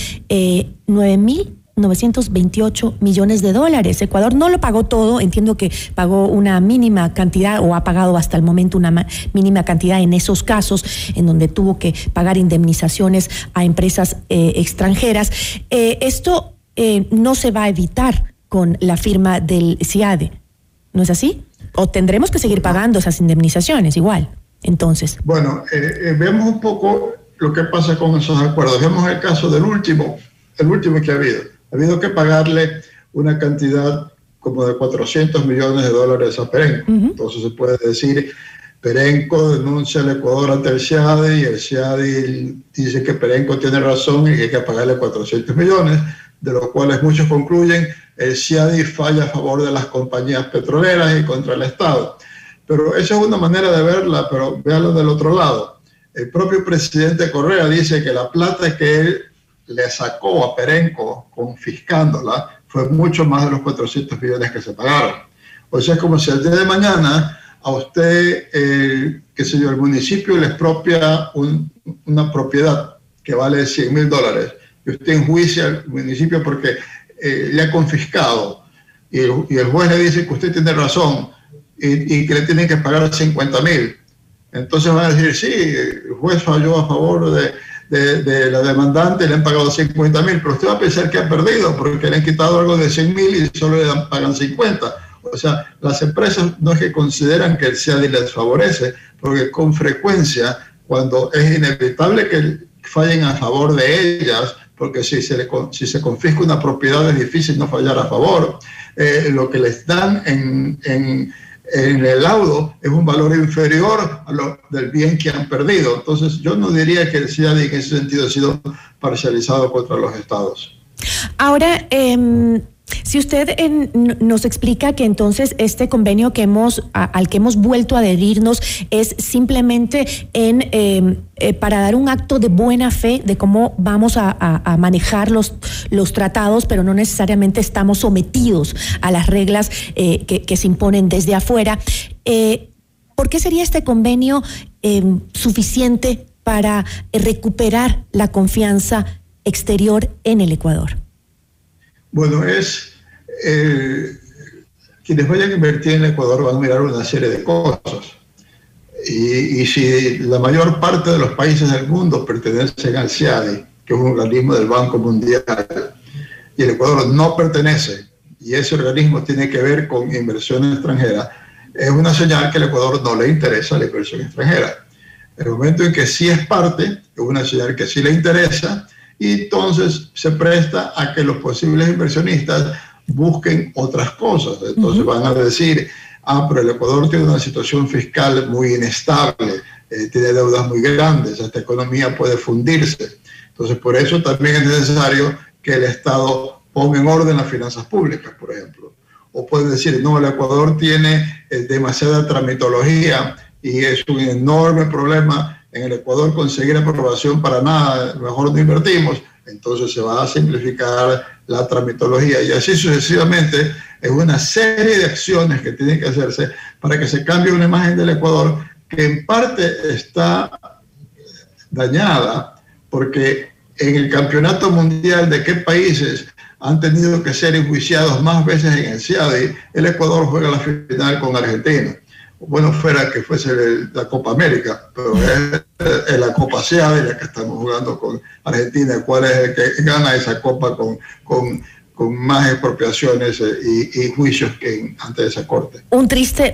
S7: 9.928 millones de dólares. Ecuador no lo pagó todo, entiendo que pagó una mínima cantidad o ha pagado hasta el momento una mínima cantidad en esos casos en donde tuvo que pagar indemnizaciones a empresas extranjeras. Esto no se va a evitar con la firma del CIADE, ¿no es así? ¿O tendremos que seguir pagando esas indemnizaciones igual? Entonces.
S17: Bueno, vemos un poco lo que pasa con esos acuerdos. Vemos el caso del último que ha habido. Ha habido que pagarle una cantidad como de 400 millones de dólares a Perenco. Entonces se puede decir, Perenco denuncia al Ecuador ante el CIADE y el CIADE dice que Perenco tiene razón y que hay que pagarle 400 millones, de los cuales muchos concluyen el CIADE falla a favor de las compañías petroleras y contra el Estado. Pero esa es una manera de verla, pero véalo del otro lado. El propio presidente Correa dice que la plata que él le sacó a Perenco confiscándola fue mucho más de los 400 millones que se pagaron. O sea, es como si el día de mañana a usted, el municipio le expropia una propiedad que vale $100,000 y usted enjuicia al municipio porque le ha confiscado y el juez le dice que usted tiene razón y que le tienen que pagar 50,000. Entonces van a decir, sí, el juez falló a favor de la demandante, le han pagado 50,000, pero usted va a pensar que ha perdido porque le han quitado algo de 100,000 y solo le pagan 50. O sea, las empresas no es que consideran que el CIADI les favorece, porque con frecuencia, cuando es inevitable que fallen a favor de ellas, porque si se confisca una propiedad es difícil no fallar a favor, lo que les dan en el laudo es un valor inferior a lo del bien que han perdido. Entonces yo no diría que el CIADI en ese sentido ha sido parcializado contra los estados.
S7: Ahora, si usted nos explica que entonces este convenio al que hemos vuelto a adherirnos es simplemente para dar un acto de buena fe de cómo vamos a manejar los tratados, pero no necesariamente estamos sometidos a las reglas que se imponen desde afuera. ¿Por qué sería este convenio suficiente para recuperar la confianza exterior en el Ecuador?
S17: Bueno, quienes vayan a invertir en el Ecuador van a mirar una serie de cosas. Y si la mayor parte de los países del mundo pertenecen al CIADI, que es un organismo del Banco Mundial, y el Ecuador no pertenece, y ese organismo tiene que ver con inversión extranjera, es una señal que al Ecuador no le interesa la inversión extranjera. En el momento en que sí es parte, es una señal que sí le interesa, y entonces se presta a que los posibles inversionistas busquen otras cosas. Entonces van a decir, pero el Ecuador tiene una situación fiscal muy inestable, tiene deudas muy grandes, esta economía puede fundirse. Entonces por eso también es necesario que el Estado ponga en orden las finanzas públicas, por ejemplo. O pueden decir, no, el Ecuador tiene demasiada tramitología y es un enorme problema en el Ecuador conseguir aprobación para nada, mejor no invertimos. Entonces se va a simplificar la tramitología y así sucesivamente. Es una serie de acciones que tienen que hacerse para que se cambie una imagen del Ecuador que en parte está dañada porque en el campeonato mundial de qué países han tenido que ser enjuiciados más veces en el CIADI, el Ecuador juega la final con Argentina. Bueno, fuera que fuese la Copa América, pero es la Copa CIADI la que estamos jugando con Argentina, cuál es el que gana esa Copa con más expropiaciones y juicios que ante esa corte.
S7: Un triste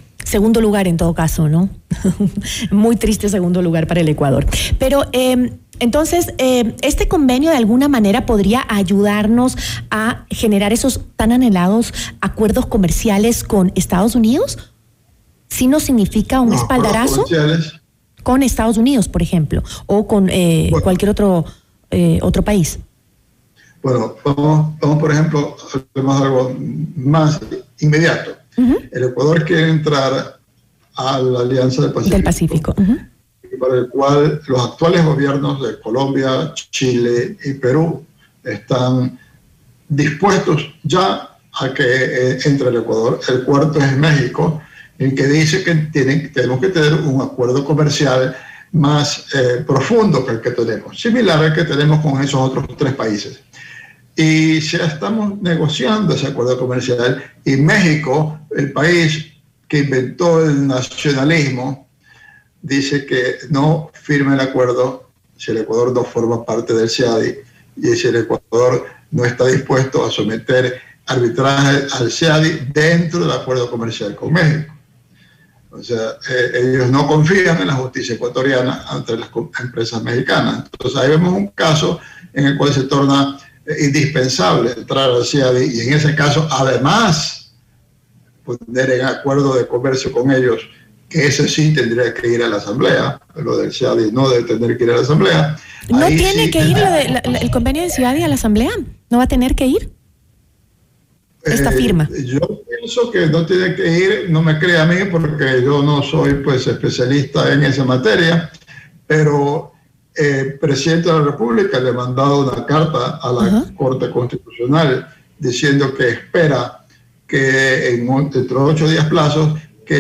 S7: segundo lugar en todo caso, ¿no? Muy triste segundo lugar para el Ecuador. Pero Entonces, ¿este convenio de alguna manera podría ayudarnos a generar esos tan anhelados acuerdos comerciales con Estados Unidos? ¿Sí no significa un espaldarazo con Estados Unidos, por ejemplo, o con cualquier otro país?
S17: Bueno, vamos por ejemplo, hacemos algo más inmediato. El Ecuador quiere entrar a la Alianza del Pacífico. Para el cual los actuales gobiernos de Colombia, Chile y Perú están dispuestos ya a que entre el Ecuador. El cuarto es México, el que dice que tenemos que tener un acuerdo comercial más profundo que el que tenemos, similar al que tenemos con esos otros 3 países. Y ya estamos negociando ese acuerdo comercial, y México, el país que inventó el nacionalismo, dice que no firma el acuerdo si el Ecuador no forma parte del CIADI, y si el Ecuador no está dispuesto a someter arbitraje al CIADI dentro del acuerdo comercial con México. O sea, ellos no confían en la justicia ecuatoriana ante las empresas mexicanas. Entonces ahí vemos un caso en el cual se torna indispensable entrar al CIADI, y en ese caso además poner en acuerdo de comercio con ellos, que ese sí tendría que ir a la Asamblea. Lo del CIADI no debe tener que ir a la Asamblea.
S7: ¿No ahí tiene sí que ir el convenio de CIADI a la Asamblea? ¿No va a tener que ir esta firma?
S17: Yo pienso que no tiene que ir, no me crea a mí porque yo no soy pues especialista en esa materia, pero el presidente de la República le ha mandado una carta a la Corte Constitucional diciendo que espera que dentro de 8 días plazos que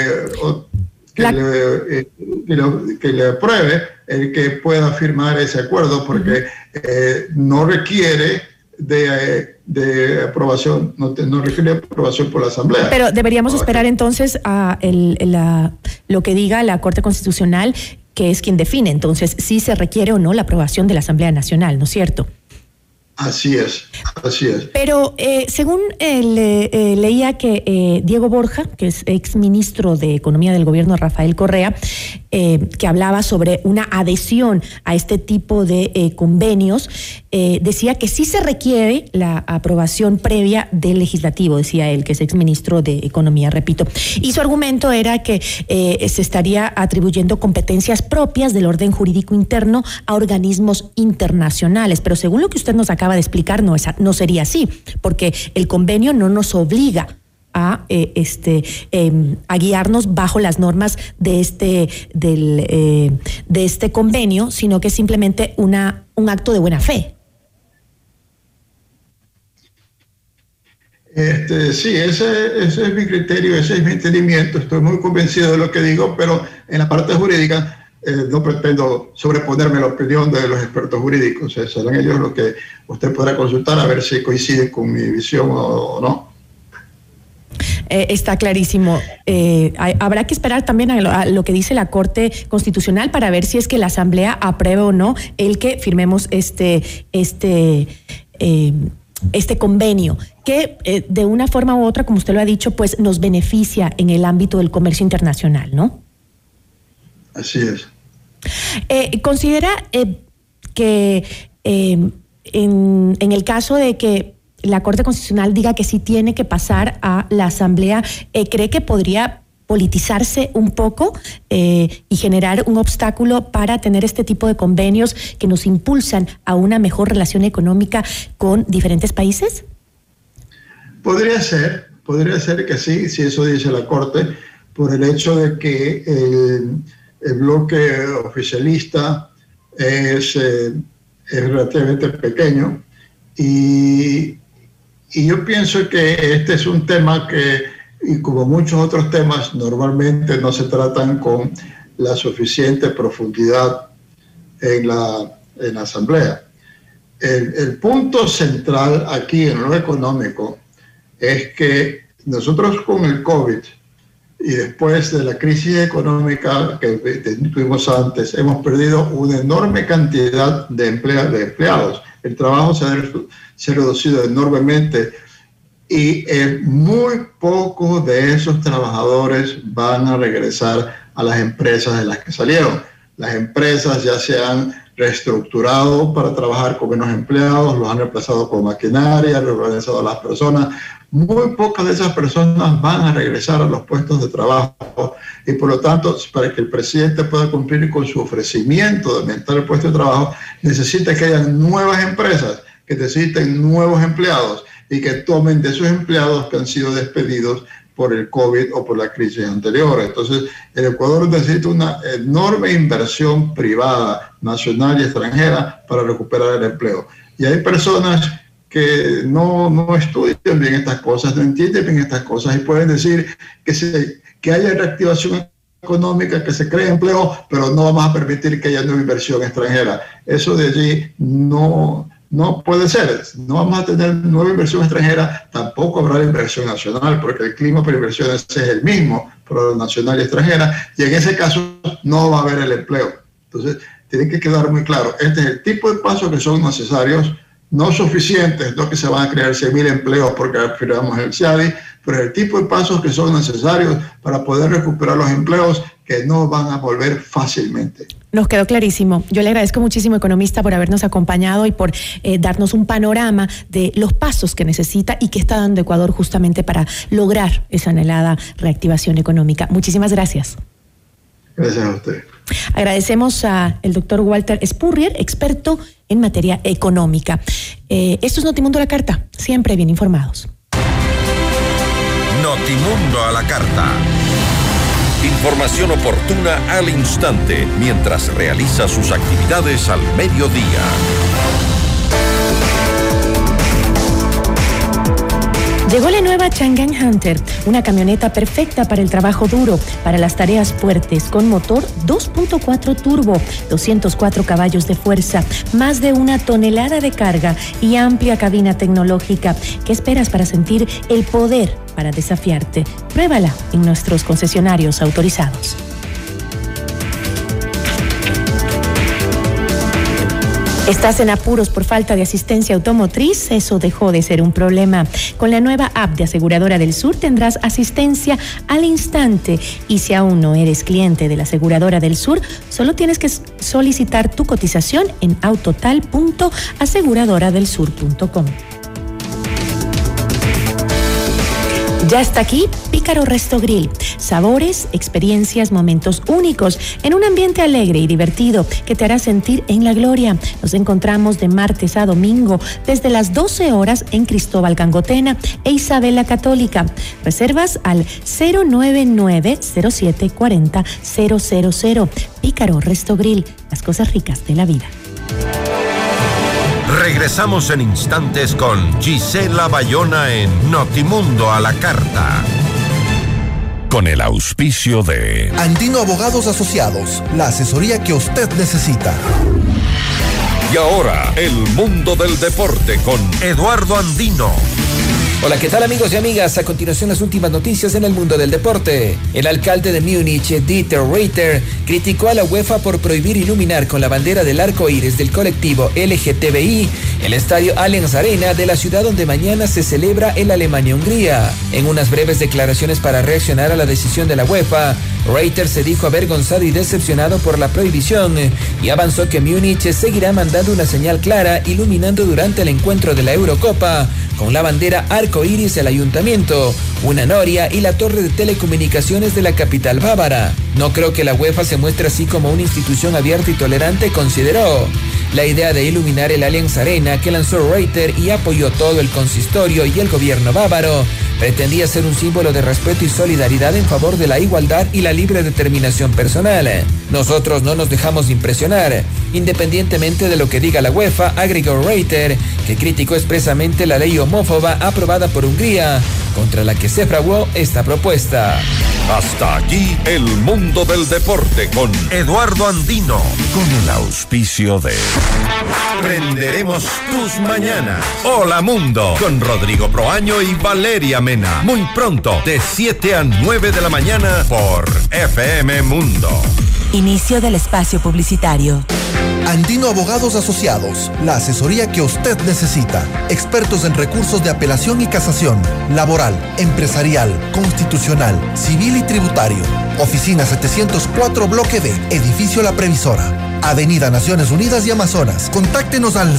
S17: le apruebe el que pueda firmar ese acuerdo, porque no requiere de aprobación, no requiere aprobación por la Asamblea.
S7: Pero deberíamos esperar entonces a lo que diga la Corte Constitucional, que es quien define entonces si se requiere o no la aprobación de la Asamblea Nacional, ¿no es cierto?
S17: Así es.
S7: Pero según leía que Diego Borja, que es exministro de Economía del gobierno de Rafael Correa, que hablaba sobre una adhesión a este tipo de convenios, decía que sí se requiere la aprobación previa del legislativo, decía él, que es exministro de Economía, repito. Y su argumento era que se estaría atribuyendo competencias propias del orden jurídico interno a organismos internacionales. Pero según lo que usted nos acaba de explicar, no sería así, porque el convenio no nos obliga a guiarnos bajo las normas de este convenio, sino que es simplemente un acto de buena fe.
S17: Sí, ese es mi criterio, ese es mi entendimiento. Estoy muy convencido de lo que digo, pero en la parte jurídica no pretendo sobreponerme a la opinión de los expertos jurídicos. Serán ellos los que usted podrá consultar a ver si coincide con mi visión o no.
S7: Está clarísimo. Habrá que esperar también a lo que dice la Corte Constitucional para ver si es que la Asamblea apruebe o no el que firmemos este convenio, que de una forma u otra, como usted lo ha dicho, pues nos beneficia en el ámbito del comercio internacional, ¿no?
S17: Así es.
S7: ¿Considera que en el caso de que la Corte Constitucional diga que sí tiene que pasar a la Asamblea, cree que podría politizarse un poco y generar un obstáculo para tener este tipo de convenios que nos impulsan a una mejor relación económica con diferentes países?
S17: Podría ser que sí, si eso dice la Corte, por el hecho de que el bloque oficialista es relativamente pequeño, y yo pienso que este es un tema que, y como muchos otros temas, normalmente no se tratan con la suficiente profundidad en la Asamblea. El punto central aquí en lo económico es que nosotros con el COVID y después de la crisis económica que tuvimos antes, hemos perdido una enorme cantidad de empleados. El trabajo se ha reducido enormemente y muy pocos de esos trabajadores van a regresar a las empresas de las que salieron. Las empresas ya se han reestructurado para trabajar con menos empleados, los han reemplazado con maquinaria, reorganizado a las personas. Muy pocas de esas personas van a regresar a los puestos de trabajo y por lo tanto, para que el presidente pueda cumplir con su ofrecimiento de aumentar el puesto de trabajo, necesita que haya nuevas empresas, que necesiten nuevos empleados y que tomen de esos empleados que han sido despedidos por el COVID o por la crisis anterior. Entonces, el Ecuador necesita una enorme inversión privada, nacional y extranjera para recuperar el empleo. Y hay personas que no estudian bien estas cosas, no entienden bien estas cosas y pueden decir que haya reactivación económica, que se cree empleo, pero no vamos a permitir que haya nueva inversión extranjera. Eso de allí no puede ser. No vamos a tener nueva inversión extranjera, tampoco habrá inversión nacional, porque el clima para inversiones es el mismo, para nacional y extranjera, y en ese caso no va a haber el empleo. Entonces, tiene que quedar muy claro, este es el tipo de pasos que son necesarios, no suficientes, no que se van a crear 100.000 empleos porque firmamos el CIADI, pero el tipo de pasos que son necesarios para poder recuperar los empleos que no van a volver fácilmente.
S7: Nos quedó clarísimo. Yo le agradezco muchísimo, economista, por habernos acompañado y por darnos un panorama de los pasos que necesita y que está dando Ecuador justamente para lograr esa anhelada reactivación económica. Muchísimas gracias.
S17: Gracias a usted.
S7: Agradecemos al doctor Walter Spurrier, experto en materia económica. Esto es Notimundo a la Carta, siempre bien informados.
S1: Notimundo a la Carta. Información oportuna al instante mientras realiza sus actividades al mediodía.
S7: Llegó la nueva Chang'an Hunter, una camioneta perfecta para el trabajo duro, para las tareas fuertes, con motor 2.4 turbo, 204 caballos de fuerza, más de 1 tonelada de carga y amplia cabina tecnológica. ¿Qué esperas para sentir el poder para desafiarte? Pruébala en nuestros concesionarios autorizados. ¿Estás en apuros por falta de asistencia automotriz? Eso dejó de ser un problema. Con la nueva app de Aseguradora del Sur tendrás asistencia al instante. Y si aún no eres cliente de la Aseguradora del Sur, solo tienes que solicitar tu cotización en autotal.aseguradoradelsur.com. Ya está aquí Pícaro Resto Grill. Sabores, experiencias, momentos únicos en un ambiente alegre y divertido que te hará sentir en la gloria. Nos encontramos de martes a domingo desde las 12 horas en Cristóbal Gangotena e Isabel la Católica. Reservas al 099-0740-000. Pícaro Resto Grill, las cosas ricas de la vida.
S1: Regresamos en instantes con Gisela Bayona en Notimundo a la Carta. Con el auspicio de
S18: Andino Abogados Asociados, la asesoría que usted necesita.
S1: Y ahora, el mundo del deporte con Eduardo Andino.
S19: Hola, ¿qué tal, amigos y amigas? A continuación, las últimas noticias en el mundo del deporte. El alcalde de Múnich, Dieter Reiter, criticó a la UEFA por prohibir iluminar con la bandera del arco iris del colectivo LGTBI el estadio Allianz Arena de la ciudad donde mañana se celebra el Alemania-Hungría. En unas breves declaraciones para reaccionar a la decisión de la UEFA, Reiter se dijo avergonzado y decepcionado por la prohibición y avanzó que Múnich seguirá mandando una señal clara iluminando durante el encuentro de la Eurocopa con la bandera arcoíris el ayuntamiento, una noria y la torre de telecomunicaciones de la capital bávara. No creo que la UEFA se muestre así como una institución abierta y tolerante, consideró. La idea de iluminar el Allianz Arena que lanzó Reiter y apoyó todo el consistorio y el gobierno bávaro pretendía ser un símbolo de respeto y solidaridad en favor de la igualdad y la libre determinación personal. Nosotros no nos dejamos impresionar, independientemente de lo que diga la UEFA, agregó Reiter, que criticó expresamente la ley homófoba aprobada por Hungría, contra la que se fraguó esta propuesta.
S1: Hasta aquí el mundo del deporte con Eduardo Andino, con el auspicio de Prenderemos tus mañanas. Hola Mundo, con Rodrigo Proaño y Valeria Mena. Muy pronto, de 7 a 9 de la mañana por FM Mundo.
S11: Inicio del espacio publicitario.
S18: Andino Abogados Asociados, la asesoría que usted necesita. Expertos en recursos de apelación y casación, laboral, empresarial, constitucional, civil y tributario. Oficina 704 Bloque D, Edificio La Previsora. Avenida Naciones Unidas y Amazonas. Contáctenos al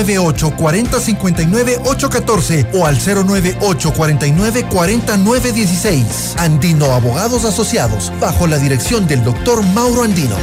S18: 098-4059-814 o al 098-49-4916. Andino Abogados Asociados, bajo la dirección del Dr. Mauro Andino.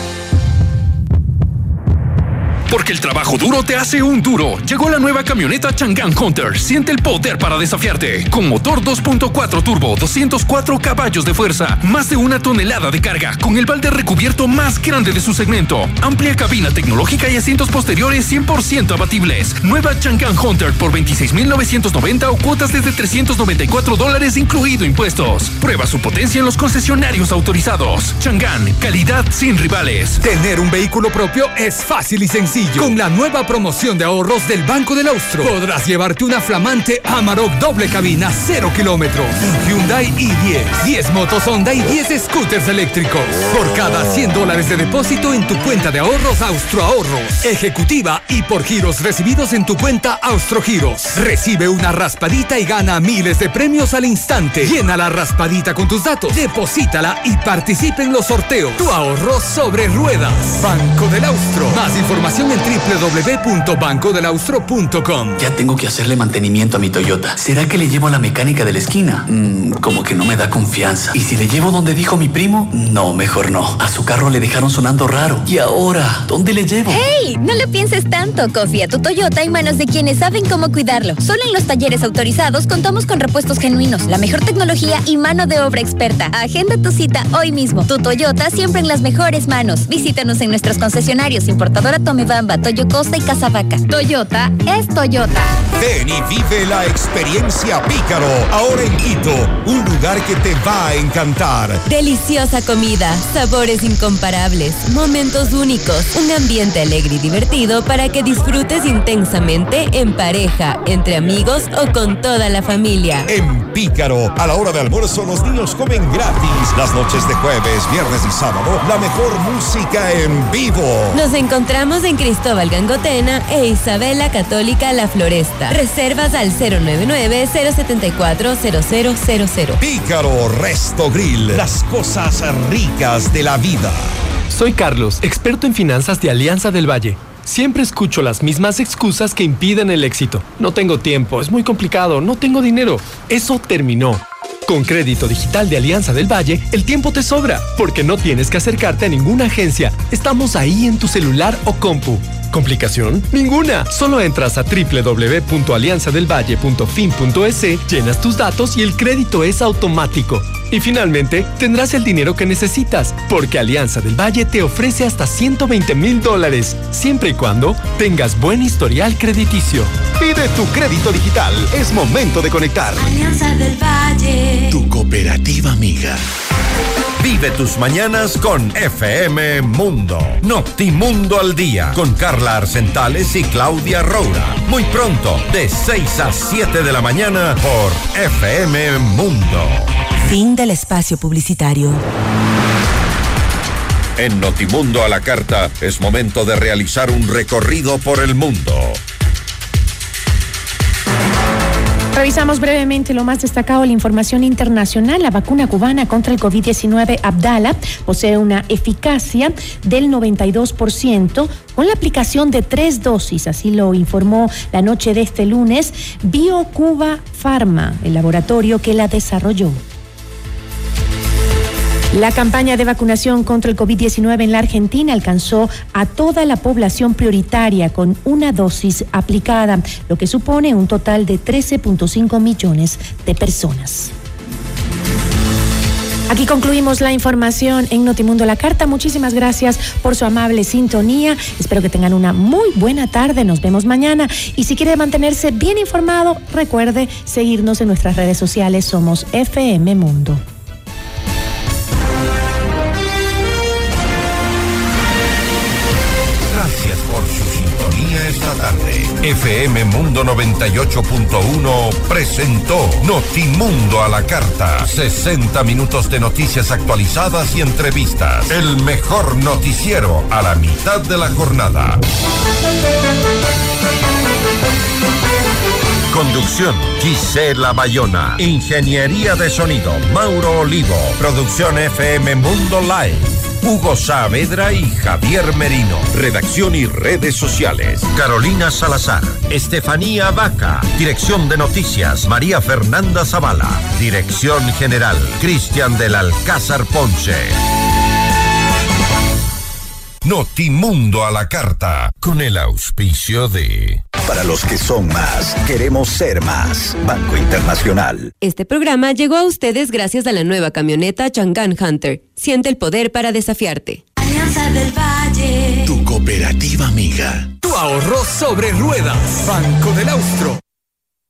S12: Porque el trabajo duro te hace un duro. Llegó la nueva camioneta Chang'an Hunter. Siente el poder para desafiarte. Con motor 2.4 turbo, 204 caballos de fuerza, más de 1 tonelada de carga, con el balde recubierto más grande de su segmento. Amplia cabina tecnológica y asientos posteriores 100% abatibles. Nueva Chang'an Hunter por $26,990 o cuotas desde $394 incluido impuestos. Prueba su potencia en los concesionarios autorizados. Chang'an, calidad sin rivales.
S5: Tener un vehículo propio es fácil y sencillo. Con la nueva promoción de ahorros del Banco del Austro, podrás llevarte una flamante Amarok doble cabina 0 kilómetros, un Hyundai i10, 10 motos Honda y 10 scooters eléctricos. Por cada $100 de depósito en tu cuenta de ahorros Austro Ahorros, ejecutiva y por giros recibidos en tu cuenta Austro Giros. Recibe una raspadita y gana miles de premios al instante. Llena la raspadita con tus datos, deposítala y participa en los sorteos. Tu ahorro sobre ruedas. Banco del Austro. Más información en www.bancodelaustro.com.
S15: Ya tengo que hacerle mantenimiento a mi Toyota. ¿Será que le llevo a la mecánica de la esquina? Como que no me da confianza. ¿Y si le llevo donde dijo mi primo? No, mejor no. A su carro le dejaron sonando raro. ¿Y ahora? ¿Dónde le llevo?
S16: ¡Hey! No lo pienses tanto. Confía tu Toyota en manos de quienes saben cómo cuidarlo. Solo en los talleres autorizados contamos con repuestos genuinos, la mejor tecnología y mano de obra experta. Agenda tu cita hoy mismo. Tu Toyota siempre en las mejores manos. Visítanos en nuestros concesionarios Importadora Tomebamba, Toyo Costa y Casavaca. Toyota es Toyota.
S6: Ven y vive la experiencia Pícaro, ahora en Quito, un lugar que te va a encantar.
S3: Deliciosa comida, sabores incomparables, momentos únicos, un ambiente alegre y divertido para que disfrutes intensamente en pareja, entre amigos o con toda la familia.
S6: En Pícaro, a la hora de almuerzo los niños comen gratis. Las noches de jueves, viernes y sábado, la mejor música en vivo.
S3: Nos encontramos en Cristóbal Gangotena e Isabela Católica La Floresta. Reservas al 099-074-0000.
S6: Pícaro Resto Grill, las cosas ricas de la vida.
S20: Soy Carlos, experto en finanzas de Alianza del Valle. Siempre escucho las mismas excusas que impiden el éxito. No tengo tiempo, es muy complicado, no tengo dinero. Eso terminó. Con Crédito Digital de Alianza del Valle, el tiempo te sobra, porque no tienes que acercarte a ninguna agencia. Estamos ahí en tu celular o compu. ¿Complicación? Ninguna. Solo entras a www.alianzadelvalle.fin.es, llenas tus datos y el crédito es automático. Y finalmente, tendrás el dinero que necesitas, porque Alianza del Valle te ofrece hasta $120,000, siempre y cuando tengas buen historial crediticio.
S6: Pide tu crédito digital. Es momento de conectar.
S4: Alianza del Valle.
S14: Tu cooperativa amiga.
S1: Vive tus mañanas con FM Mundo. Notimundo al día con Carla Arcentales y Claudia Roura. Muy pronto, de 6 a 7 de la mañana por FM Mundo.
S11: Fin del espacio publicitario.
S1: En Notimundo a la carta es momento de realizar un recorrido por el mundo.
S7: Revisamos brevemente lo más destacado de la información internacional. La vacuna cubana contra el COVID-19 Abdala posee una eficacia del 92% con la aplicación de 3 dosis, así lo informó la noche de este lunes BioCuba Pharma, el laboratorio que la desarrolló. La campaña de vacunación contra el COVID-19 en la Argentina alcanzó a toda la población prioritaria con una dosis aplicada, lo que supone un total de 13.5 millones de personas. Aquí concluimos la información en Notimundo a la Carta. Muchísimas gracias por su amable sintonía. Espero que tengan una muy buena tarde. Nos vemos mañana. Y si quiere mantenerse bien informado, recuerde seguirnos en nuestras redes sociales. Somos FM Mundo.
S1: Gracias por su sintonía. sintonía esta tarde. FM Mundo 98.1 presentó Notimundo a la Carta. 60 minutos de noticias actualizadas y entrevistas. El mejor noticiero a la mitad de la jornada. Conducción, Gisela Bayona. Ingeniería de sonido, Mauro Olivo. Producción FM Mundo Live, Hugo Saavedra y Javier Merino. Redacción y redes sociales, Carolina Salazar, Estefanía Vaca. Dirección de noticias, María Fernanda Zavala. Dirección general, Cristian del Alcázar Ponce. Notimundo a la Carta, con el auspicio de...
S2: Para los que son más, queremos ser más. Banco Internacional.
S3: Este programa llegó a ustedes gracias a la nueva camioneta Chang'an Hunter. Siente el poder para desafiarte.
S4: Alianza del Valle.
S14: Tu cooperativa amiga.
S5: Tu ahorro sobre ruedas. Banco del Austro.